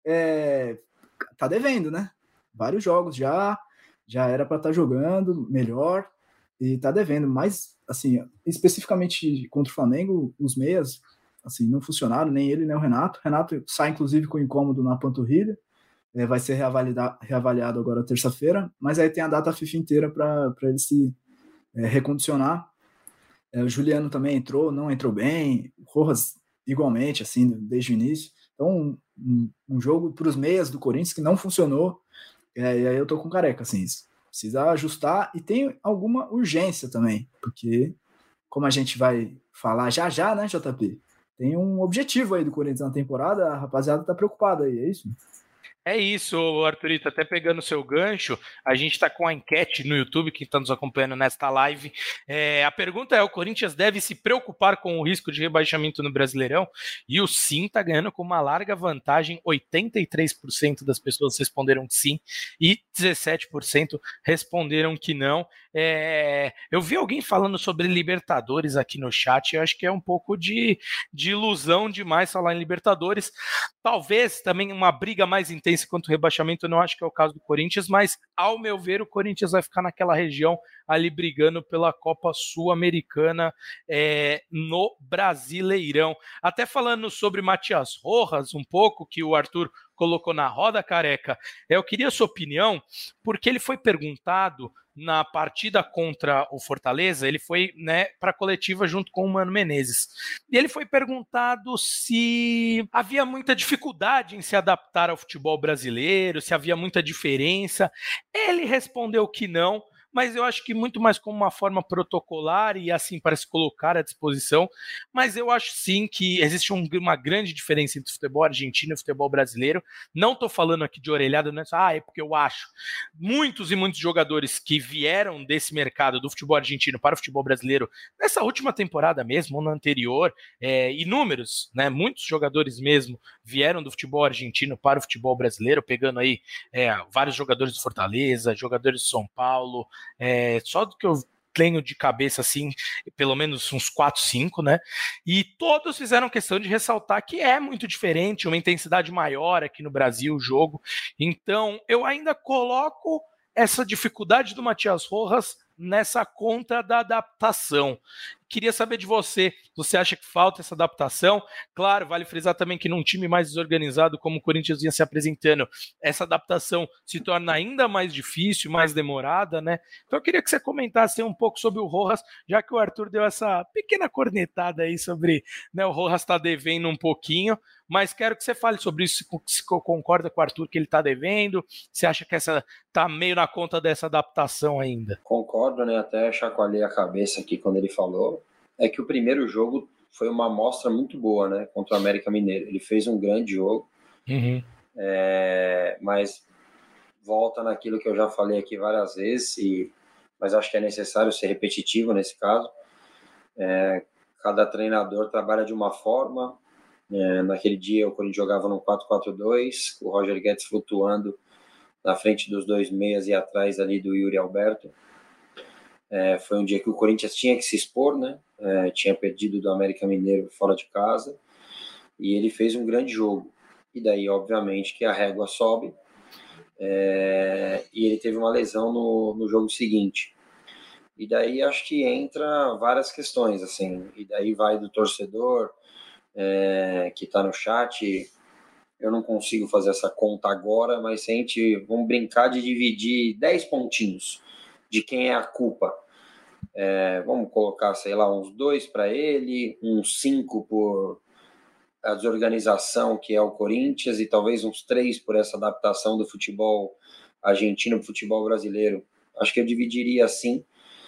tá devendo, né? Vários jogos já era para estar jogando melhor e tá devendo. Mas, assim, especificamente contra o Flamengo, os meias, assim, não funcionaram, nem ele, nem o Renato. Renato sai, inclusive, com incômodo na panturrilha. Vai ser reavaliado agora terça-feira, mas aí tem a data FIFA inteira para ele se recondicionar. O Juliano também não entrou bem, o Rojas igualmente, assim, desde o início. Então, um jogo para os meias do Corinthians que não funcionou, e aí eu tô com careca, assim, precisa ajustar e tem alguma urgência também, porque, como a gente vai falar já, né, JP? Tem um objetivo aí do Corinthians na temporada, a rapaziada tá preocupada aí, é isso? É isso, Arthurito, até pegando o seu gancho, a gente está com a enquete no YouTube, que está nos acompanhando nesta live. A pergunta é, o Corinthians deve se preocupar com o risco de rebaixamento no Brasileirão? E o sim está ganhando com uma larga vantagem, 83% das pessoas responderam que sim e 17% responderam que não. Eu vi alguém falando sobre Libertadores aqui no chat, eu acho que é um pouco de ilusão demais falar em Libertadores. Talvez também uma briga mais intensa quanto o rebaixamento, eu não acho que é o caso do Corinthians, mas, ao meu ver, o Corinthians vai ficar naquela região ali brigando pela Copa Sul-Americana no Brasileirão. Até falando sobre Matias Rojas, um pouco, que o Arthur colocou na roda, careca, eu queria a sua opinião, porque ele foi perguntado na partida contra o Fortaleza, ele foi, né, para a coletiva junto com o Mano Menezes. E ele foi perguntado se havia muita dificuldade em se adaptar ao futebol brasileiro, se havia muita diferença. Ele respondeu que não, mas eu acho que muito mais como uma forma protocolar e assim para se colocar à disposição, mas eu acho sim que existe uma grande diferença entre o futebol argentino e o futebol brasileiro. Não estou falando aqui de orelhada, não é só, é porque eu acho. Muitos e muitos jogadores que vieram desse mercado do futebol argentino para o futebol brasileiro, nessa última temporada mesmo, ou na anterior, inúmeros, né, muitos jogadores mesmo vieram do futebol argentino para o futebol brasileiro, pegando aí vários jogadores do Fortaleza, jogadores do São Paulo, só do que eu tenho de cabeça, assim, pelo menos uns 4, 5, né? E todos fizeram questão de ressaltar que é muito diferente, uma intensidade maior aqui no Brasil o jogo. Então, eu ainda coloco essa dificuldade do Matias Rojas nessa conta da adaptação. Queria saber de você, você acha que falta essa adaptação? Claro, vale frisar também que num time mais desorganizado como o Corinthians vinha se apresentando, essa adaptação se torna ainda mais difícil, mais demorada, né? Então eu queria que você comentasse um pouco sobre o Rojas, já que o Arthur deu essa pequena cornetada aí sobre, né, o Rojas está devendo um pouquinho, mas quero que você fale sobre isso, se concorda com o Arthur que ele está devendo, você acha que essa está meio na conta dessa adaptação ainda? Concordo, né? Até chacoalhei a cabeça aqui quando ele falou. É que o primeiro jogo foi uma amostra muito boa, né? Contra o América Mineiro. Ele fez um grande jogo, mas volta naquilo que eu já falei aqui várias vezes, mas acho que é necessário ser repetitivo nesse caso. Cada treinador trabalha de uma forma. Naquele dia o Corinthians jogava no 4-4-2, o Roger Guedes flutuando na frente dos dois meias e atrás ali do Yuri Alberto. Foi um dia que o Corinthians tinha que se expor, né? Tinha perdido do América Mineiro fora de casa e ele fez um grande jogo. E daí, obviamente, que a régua sobe e ele teve uma lesão no jogo seguinte. E daí acho que entra várias questões, assim, e daí vai do torcedor que está no chat. Eu não consigo fazer essa conta agora, mas se a gente, vamos brincar de dividir 10 pontinhos de quem é a culpa. Vamos colocar, sei lá, uns 2 para ele, uns 5 por a desorganização que é o Corinthians e talvez uns 3 por essa adaptação do futebol argentino para o futebol brasileiro. Acho que eu dividiria assim.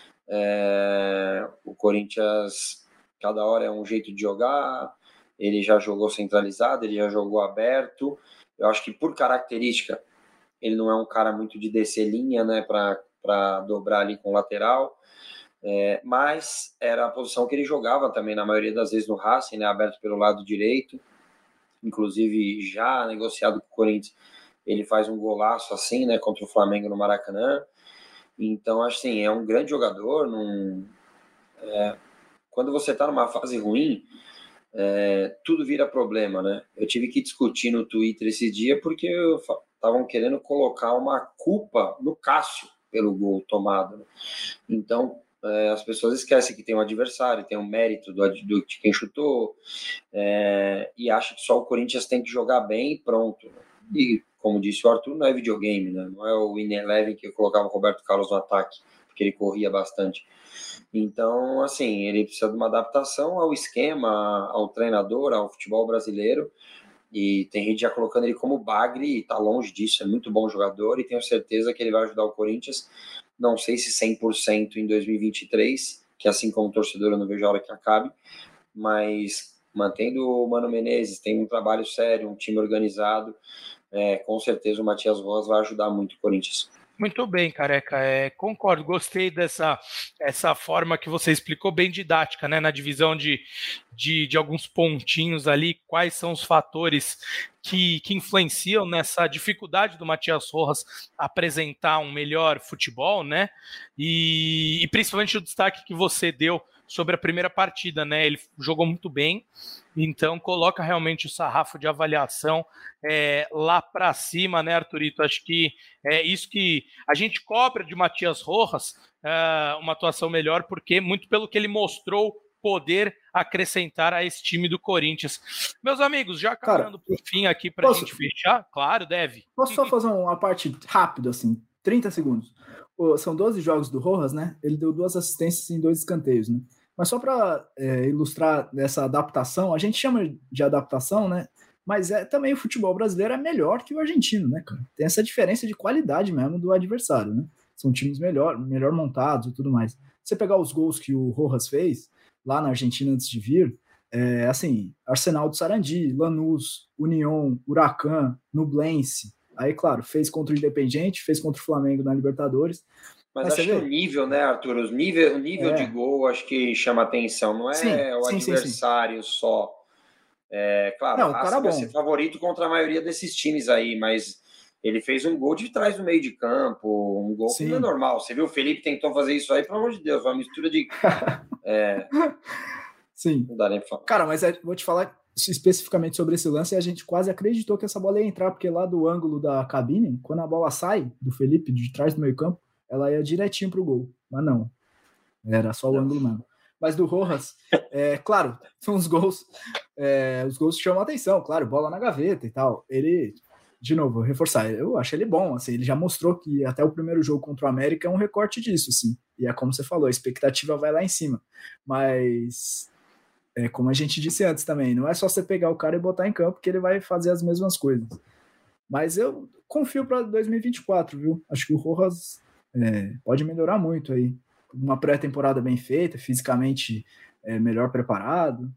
O Corinthians, cada hora é um jeito de jogar, ele já jogou centralizado, ele já jogou aberto. Eu acho que por característica, ele não é um cara muito de descer linha, né, para dobrar ali com o lateral. Mas era a posição que ele jogava também na maioria das vezes no Racing, né, aberto pelo lado direito, inclusive já negociado com o Corinthians, ele faz um golaço assim, né, contra o Flamengo no Maracanã. Então, assim, é um grande jogador. Quando você está numa fase ruim, tudo vira problema, né? Eu tive que discutir no Twitter esse dia porque estavam querendo colocar uma culpa no Cássio pelo gol tomado, né? Então, as pessoas esquecem que tem um adversário, tem um mérito de quem chutou, e acham que só o Corinthians tem que jogar bem e pronto. E, como disse o Arthur, não é videogame, né? Não é o Win Eleven que colocava o Roberto Carlos no ataque, porque ele corria bastante. Então, assim, ele precisa de uma adaptação ao esquema, ao treinador, ao futebol brasileiro. E tem gente já colocando ele como bagre, e tá longe disso, é muito bom jogador, e tenho certeza que ele vai ajudar o Corinthians. Não sei se 100% em 2023, que assim como torcedor eu não vejo a hora que acabe, mas mantendo o Mano Menezes, tem um trabalho sério, um time organizado, com certeza o Matias Rojas vai ajudar muito o Corinthians. Muito bem, Careca, concordo, gostei essa forma que você explicou, bem didática, né, na divisão de alguns pontinhos ali, quais são os fatores que influenciam nessa dificuldade do Matias Rojas apresentar um melhor futebol, né, e principalmente o destaque que você deu sobre a primeira partida, né, ele jogou muito bem, então coloca realmente o sarrafo de avaliação lá para cima, né, Arthurito? Acho que é isso que a gente cobra de Matias Rojas, uma atuação melhor, porque muito pelo que ele mostrou poder acrescentar a esse time do Corinthians. Meus amigos, já caminhando para o fim aqui para a gente fechar, claro, deve. Posso só fazer uma parte rápida, assim, 30 segundos. São 12 jogos do Rojas, né? Ele deu 2 assistências em 2 escanteios, né? Mas só para ilustrar essa adaptação, a gente chama de adaptação, né? Mas também o futebol brasileiro é melhor que o argentino, né, cara? Tem essa diferença de qualidade mesmo do adversário, né? São times melhor montados e tudo mais. Você pegar os gols que o Rojas fez lá na Argentina antes de vir, assim, Arsenal do Sarandi, Lanús, União, Huracan, Nublense. Aí, claro, fez contra o Independiente, fez contra o Flamengo na Libertadores. Mas acho que o nível, né, Arthur? O nível de gol acho que chama atenção. Não é o adversário só. Claro, não, o cara vai ser favorito contra a maioria desses times aí, mas ele fez um gol de trás do meio de campo, um gol que não é normal. Você viu, o Felipe tentou fazer isso aí, pelo amor de Deus, uma mistura de... Sim. Não dá nem pra falar. Cara, mas vou te falar especificamente sobre esse lance, e a gente quase acreditou que essa bola ia entrar, porque lá do ângulo da cabine, quando a bola sai do Felipe, de trás do meio campo, ela ia direitinho pro gol, mas não. Era só o ângulo mesmo. Mas do Rojas, claro, são os gols chamam a atenção, claro, bola na gaveta e tal. Ele, de novo, vou reforçar, eu acho ele bom, assim, ele já mostrou que até o primeiro jogo contra o América é um recorte disso, assim, e é como você falou, a expectativa vai lá em cima, mas como a gente disse antes também, não é só você pegar o cara e botar em campo que ele vai fazer as mesmas coisas. Mas eu confio para 2024, viu? Acho que o Rojas pode melhorar muito aí. Uma pré-temporada bem feita, fisicamente melhor preparado.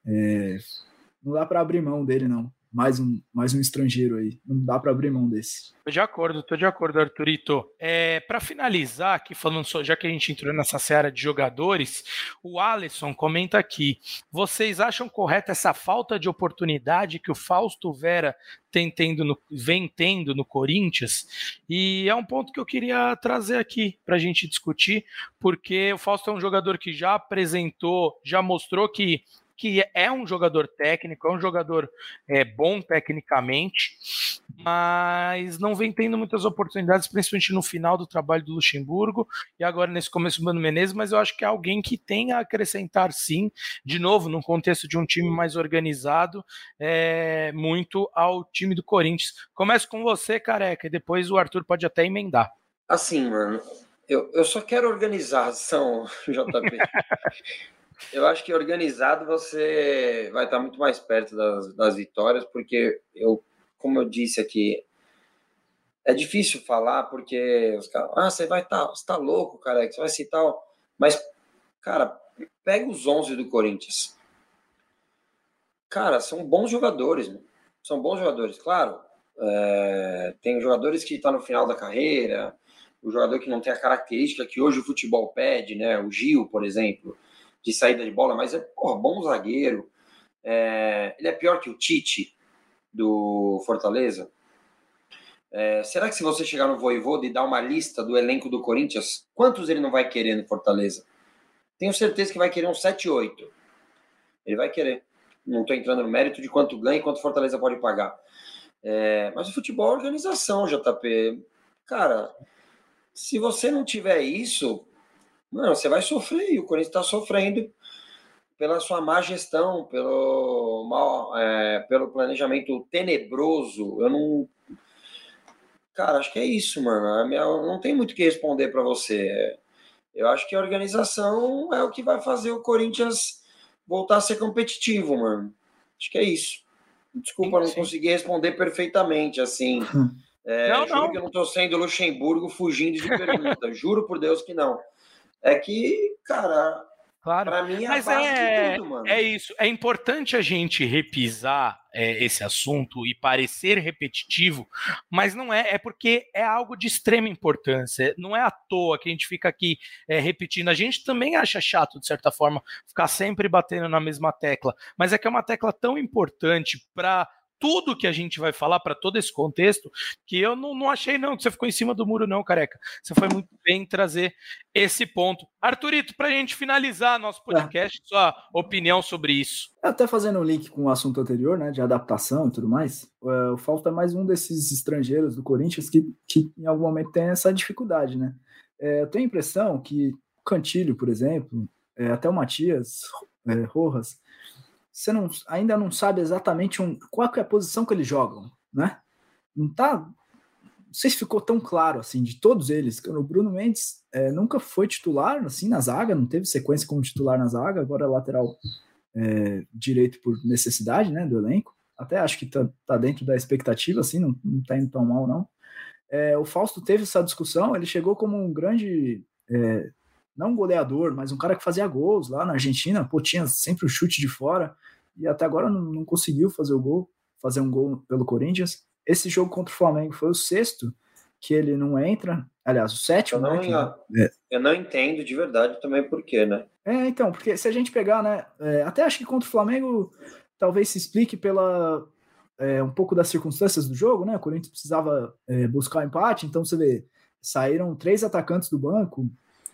Não dá para abrir mão dele, não. Mais um estrangeiro aí. Não dá para abrir mão desse. Tô de acordo, Arthurito. Para finalizar aqui, falando já que a gente entrou nessa seara de jogadores, o Alisson comenta aqui: vocês acham correta essa falta de oportunidade que o Fausto Vera vem tendo no Corinthians? E é um ponto que eu queria trazer aqui para a gente discutir, porque o Fausto é um jogador que já apresentou, já mostrou que é um jogador técnico, é um jogador bom tecnicamente, mas não vem tendo muitas oportunidades, principalmente no final do trabalho do Luxemburgo e agora nesse começo do Mano Menezes, mas eu acho que é alguém que tem a acrescentar sim, de novo, no contexto de um time mais organizado, muito ao time do Corinthians. Começo com você, Careca, e depois o Arthur pode até emendar. Assim, mano, eu só quero organização, JP. Eu acho que organizado você vai estar muito mais perto das vitórias, porque como eu disse aqui, é difícil falar, porque os caras, você tá louco, cara, que você vai citar, mas, cara, pega os 11 do Corinthians. Cara, são bons jogadores, mano. São bons jogadores, claro. Tem jogadores que estão no final da carreira, o jogador que não tem a característica que hoje o futebol pede, né? O Gil, por exemplo, de saída de bola, mas bom zagueiro. Ele é pior que o Tite do Fortaleza. Será que se você chegar no Vojvoda e dar uma lista do elenco do Corinthians, quantos ele não vai querer no Fortaleza? Tenho certeza que vai querer uns 7, 8. Ele vai querer. Não estou entrando no mérito de quanto ganha e quanto Fortaleza pode pagar. Mas o futebol é organização, JP. Cara, se você não tiver isso, mano, você vai sofrer. E o Corinthians está sofrendo pela sua má gestão, pelo planejamento tenebroso. Cara, acho que é isso, mano. Não tem muito o que responder para você. Eu acho que a organização é o que vai fazer o Corinthians voltar a ser competitivo, mano. Acho que é isso. Desculpa, não consegui responder perfeitamente, assim. Juro que eu não tô sendo Luxemburgo fugindo de pergunta. Juro por Deus que não. É que, cara... Claro. Pra mim é a base de tudo, mano. É isso. É importante a gente repisar esse assunto e parecer repetitivo, mas não é. É porque é algo de extrema importância. Não é à toa que a gente fica aqui repetindo. A gente também acha chato, de certa forma, ficar sempre batendo na mesma tecla. Mas é que é uma tecla tão importante para tudo que a gente vai falar, para todo esse contexto, que eu não achei não, que você ficou em cima do muro não, careca. Você foi muito bem em trazer esse ponto. Arthurito, para a gente finalizar nosso podcast, sua opinião sobre isso. Até fazendo um link com o assunto anterior, né, de adaptação e tudo mais, o Fausto é mais um desses estrangeiros do Corinthians que em algum momento tem essa dificuldade, né? Eu tenho a impressão que o Cantilho, por exemplo, até o Matias Rojas, você ainda não sabe exatamente qual é a posição que eles jogam, né? Não sei se ficou tão claro, assim, de todos eles. O Bruno Mendes nunca foi titular, assim, na zaga, não teve sequência como titular na zaga, agora é lateral direito por necessidade, né, do elenco. Até acho que tá dentro da expectativa, assim, não tá indo tão mal, não. O Fausto teve essa discussão, ele chegou como um grande... não um goleador, mas um cara que fazia gols lá na Argentina, tinha sempre o chute de fora, e até agora não conseguiu fazer um gol pelo Corinthians. Esse jogo contra o Flamengo foi o 6º que ele não entra, aliás, o 7º. Eu não entendo de verdade também por quê, né? Então, porque se a gente pegar, né, até acho que contra o Flamengo talvez se explique pela um pouco das circunstâncias do jogo, né, o Corinthians precisava buscar o empate, então você vê, saíram 3 atacantes do banco,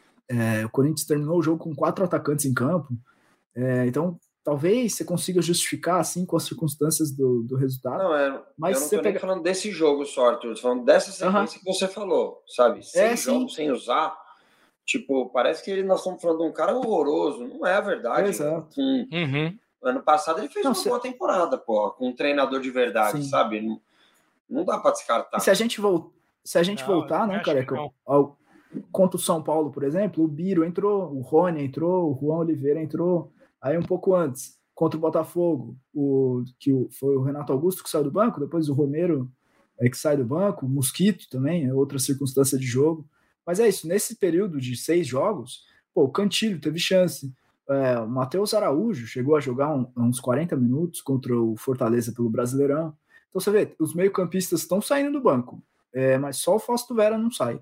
o Corinthians terminou o jogo com 4 atacantes em campo, então talvez você consiga justificar assim com as circunstâncias do resultado. Mas eu não tô nem falando desse jogo só, Arthur, tô falando dessa sequência que você falou, sabe? 6 jogos sem usar, tipo, parece que nós estamos falando de um cara horroroso, não é a verdade. Exato. Ano passado ele fez uma boa temporada, com um treinador de verdade, sabe? Não dá para descartar. E se a gente voltar, né, careca, contra o São Paulo, por exemplo, o Biro entrou, o Rony entrou, o Juan Oliveira entrou. Aí um pouco antes, contra o Botafogo, foi o Renato Augusto que saiu do banco, depois o Romero que sai do banco, o Mosquito também, é outra circunstância de jogo. Mas é isso, nesse período de 6 jogos, o Cantilho teve chance, o Matheus Araújo chegou a jogar uns 40 minutos contra o Fortaleza pelo Brasileirão. Então você vê, os meio-campistas estão saindo do banco, mas só o Fausto Vera não sai.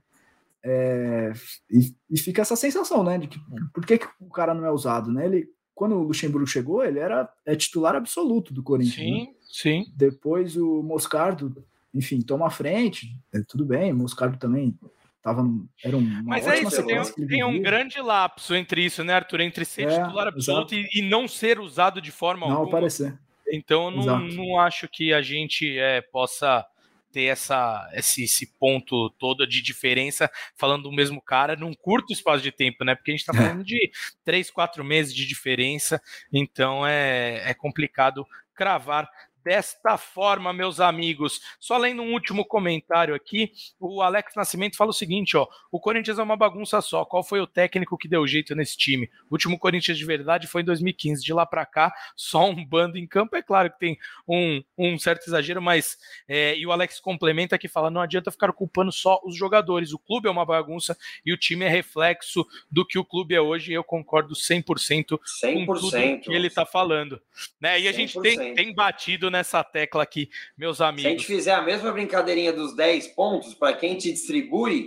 E fica essa sensação, né, de que por que o cara não é usado, né? Quando o Luxemburgo chegou, ele era titular absoluto do Corinthians. Sim, né? Sim. Depois o Moscardo, enfim, toma a frente, tudo bem, o Moscardo também era uma Mas ótima sequência que ele tem um grande lapso entre isso, né, Arthur? Entre ser titular absoluto e não ser usado de forma alguma. Não aparecer. Então eu não acho que a gente possa ter esse ponto todo de diferença falando do mesmo cara num curto espaço de tempo, né? Porque a gente tá falando de 3, 4 meses de diferença, então é complicado cravar desta forma, meus amigos. Só lendo um último comentário aqui, o Alex Nascimento fala o seguinte, o Corinthians é uma bagunça só, qual foi o técnico que deu jeito nesse time? O último Corinthians de verdade foi em 2015, de lá pra cá, só um bando em campo, é claro que tem um certo exagero, mas e o Alex complementa que fala, não adianta ficar culpando só os jogadores, o clube é uma bagunça e o time é reflexo do que o clube é hoje, e eu concordo 100% com tudo que ele tá falando, né? E a gente tem batido nessa tecla aqui, meus amigos. Se a gente fizer a mesma brincadeirinha dos 10 pontos, para quem te distribui,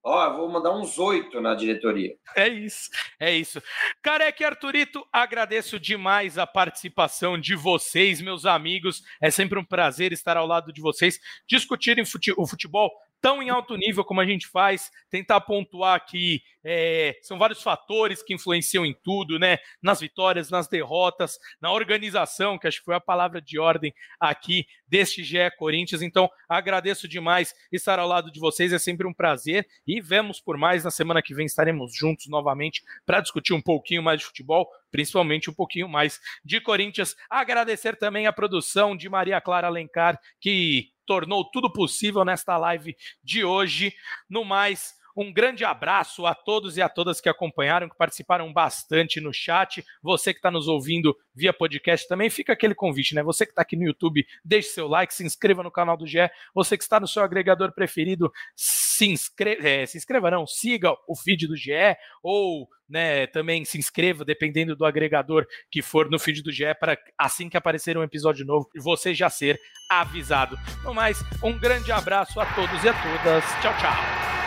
Eu vou mandar uns 8 na diretoria. É isso. Careca e Arthurito, agradeço demais a participação de vocês, meus amigos. É sempre um prazer estar ao lado de vocês, discutirem o futebol tão em alto nível como a gente faz, tentar pontuar que são vários fatores que influenciam em tudo, né? Nas vitórias, nas derrotas, na organização, que acho que foi a palavra de ordem aqui deste GE Corinthians. Então, agradeço demais estar ao lado de vocês, é sempre um prazer e vemos por mais. Na semana que vem estaremos juntos novamente para discutir um pouquinho mais de futebol, principalmente um pouquinho mais de Corinthians. Agradecer também a produção de Maria Clara Alencar, que tornou tudo possível nesta live de hoje. No mais, um grande abraço a todos e a todas que acompanharam, que participaram bastante no chat. Você que está nos ouvindo via podcast também, fica aquele convite, né? Você que está aqui no YouTube, deixe seu like, se inscreva no canal do GE. Você que está no seu agregador preferido, siga o feed do GE ou, né, também se inscreva, dependendo do agregador que for no feed do GE, para assim que aparecer um episódio novo, você já ser avisado. No mais, um grande abraço a todos e a todas. Tchau, tchau.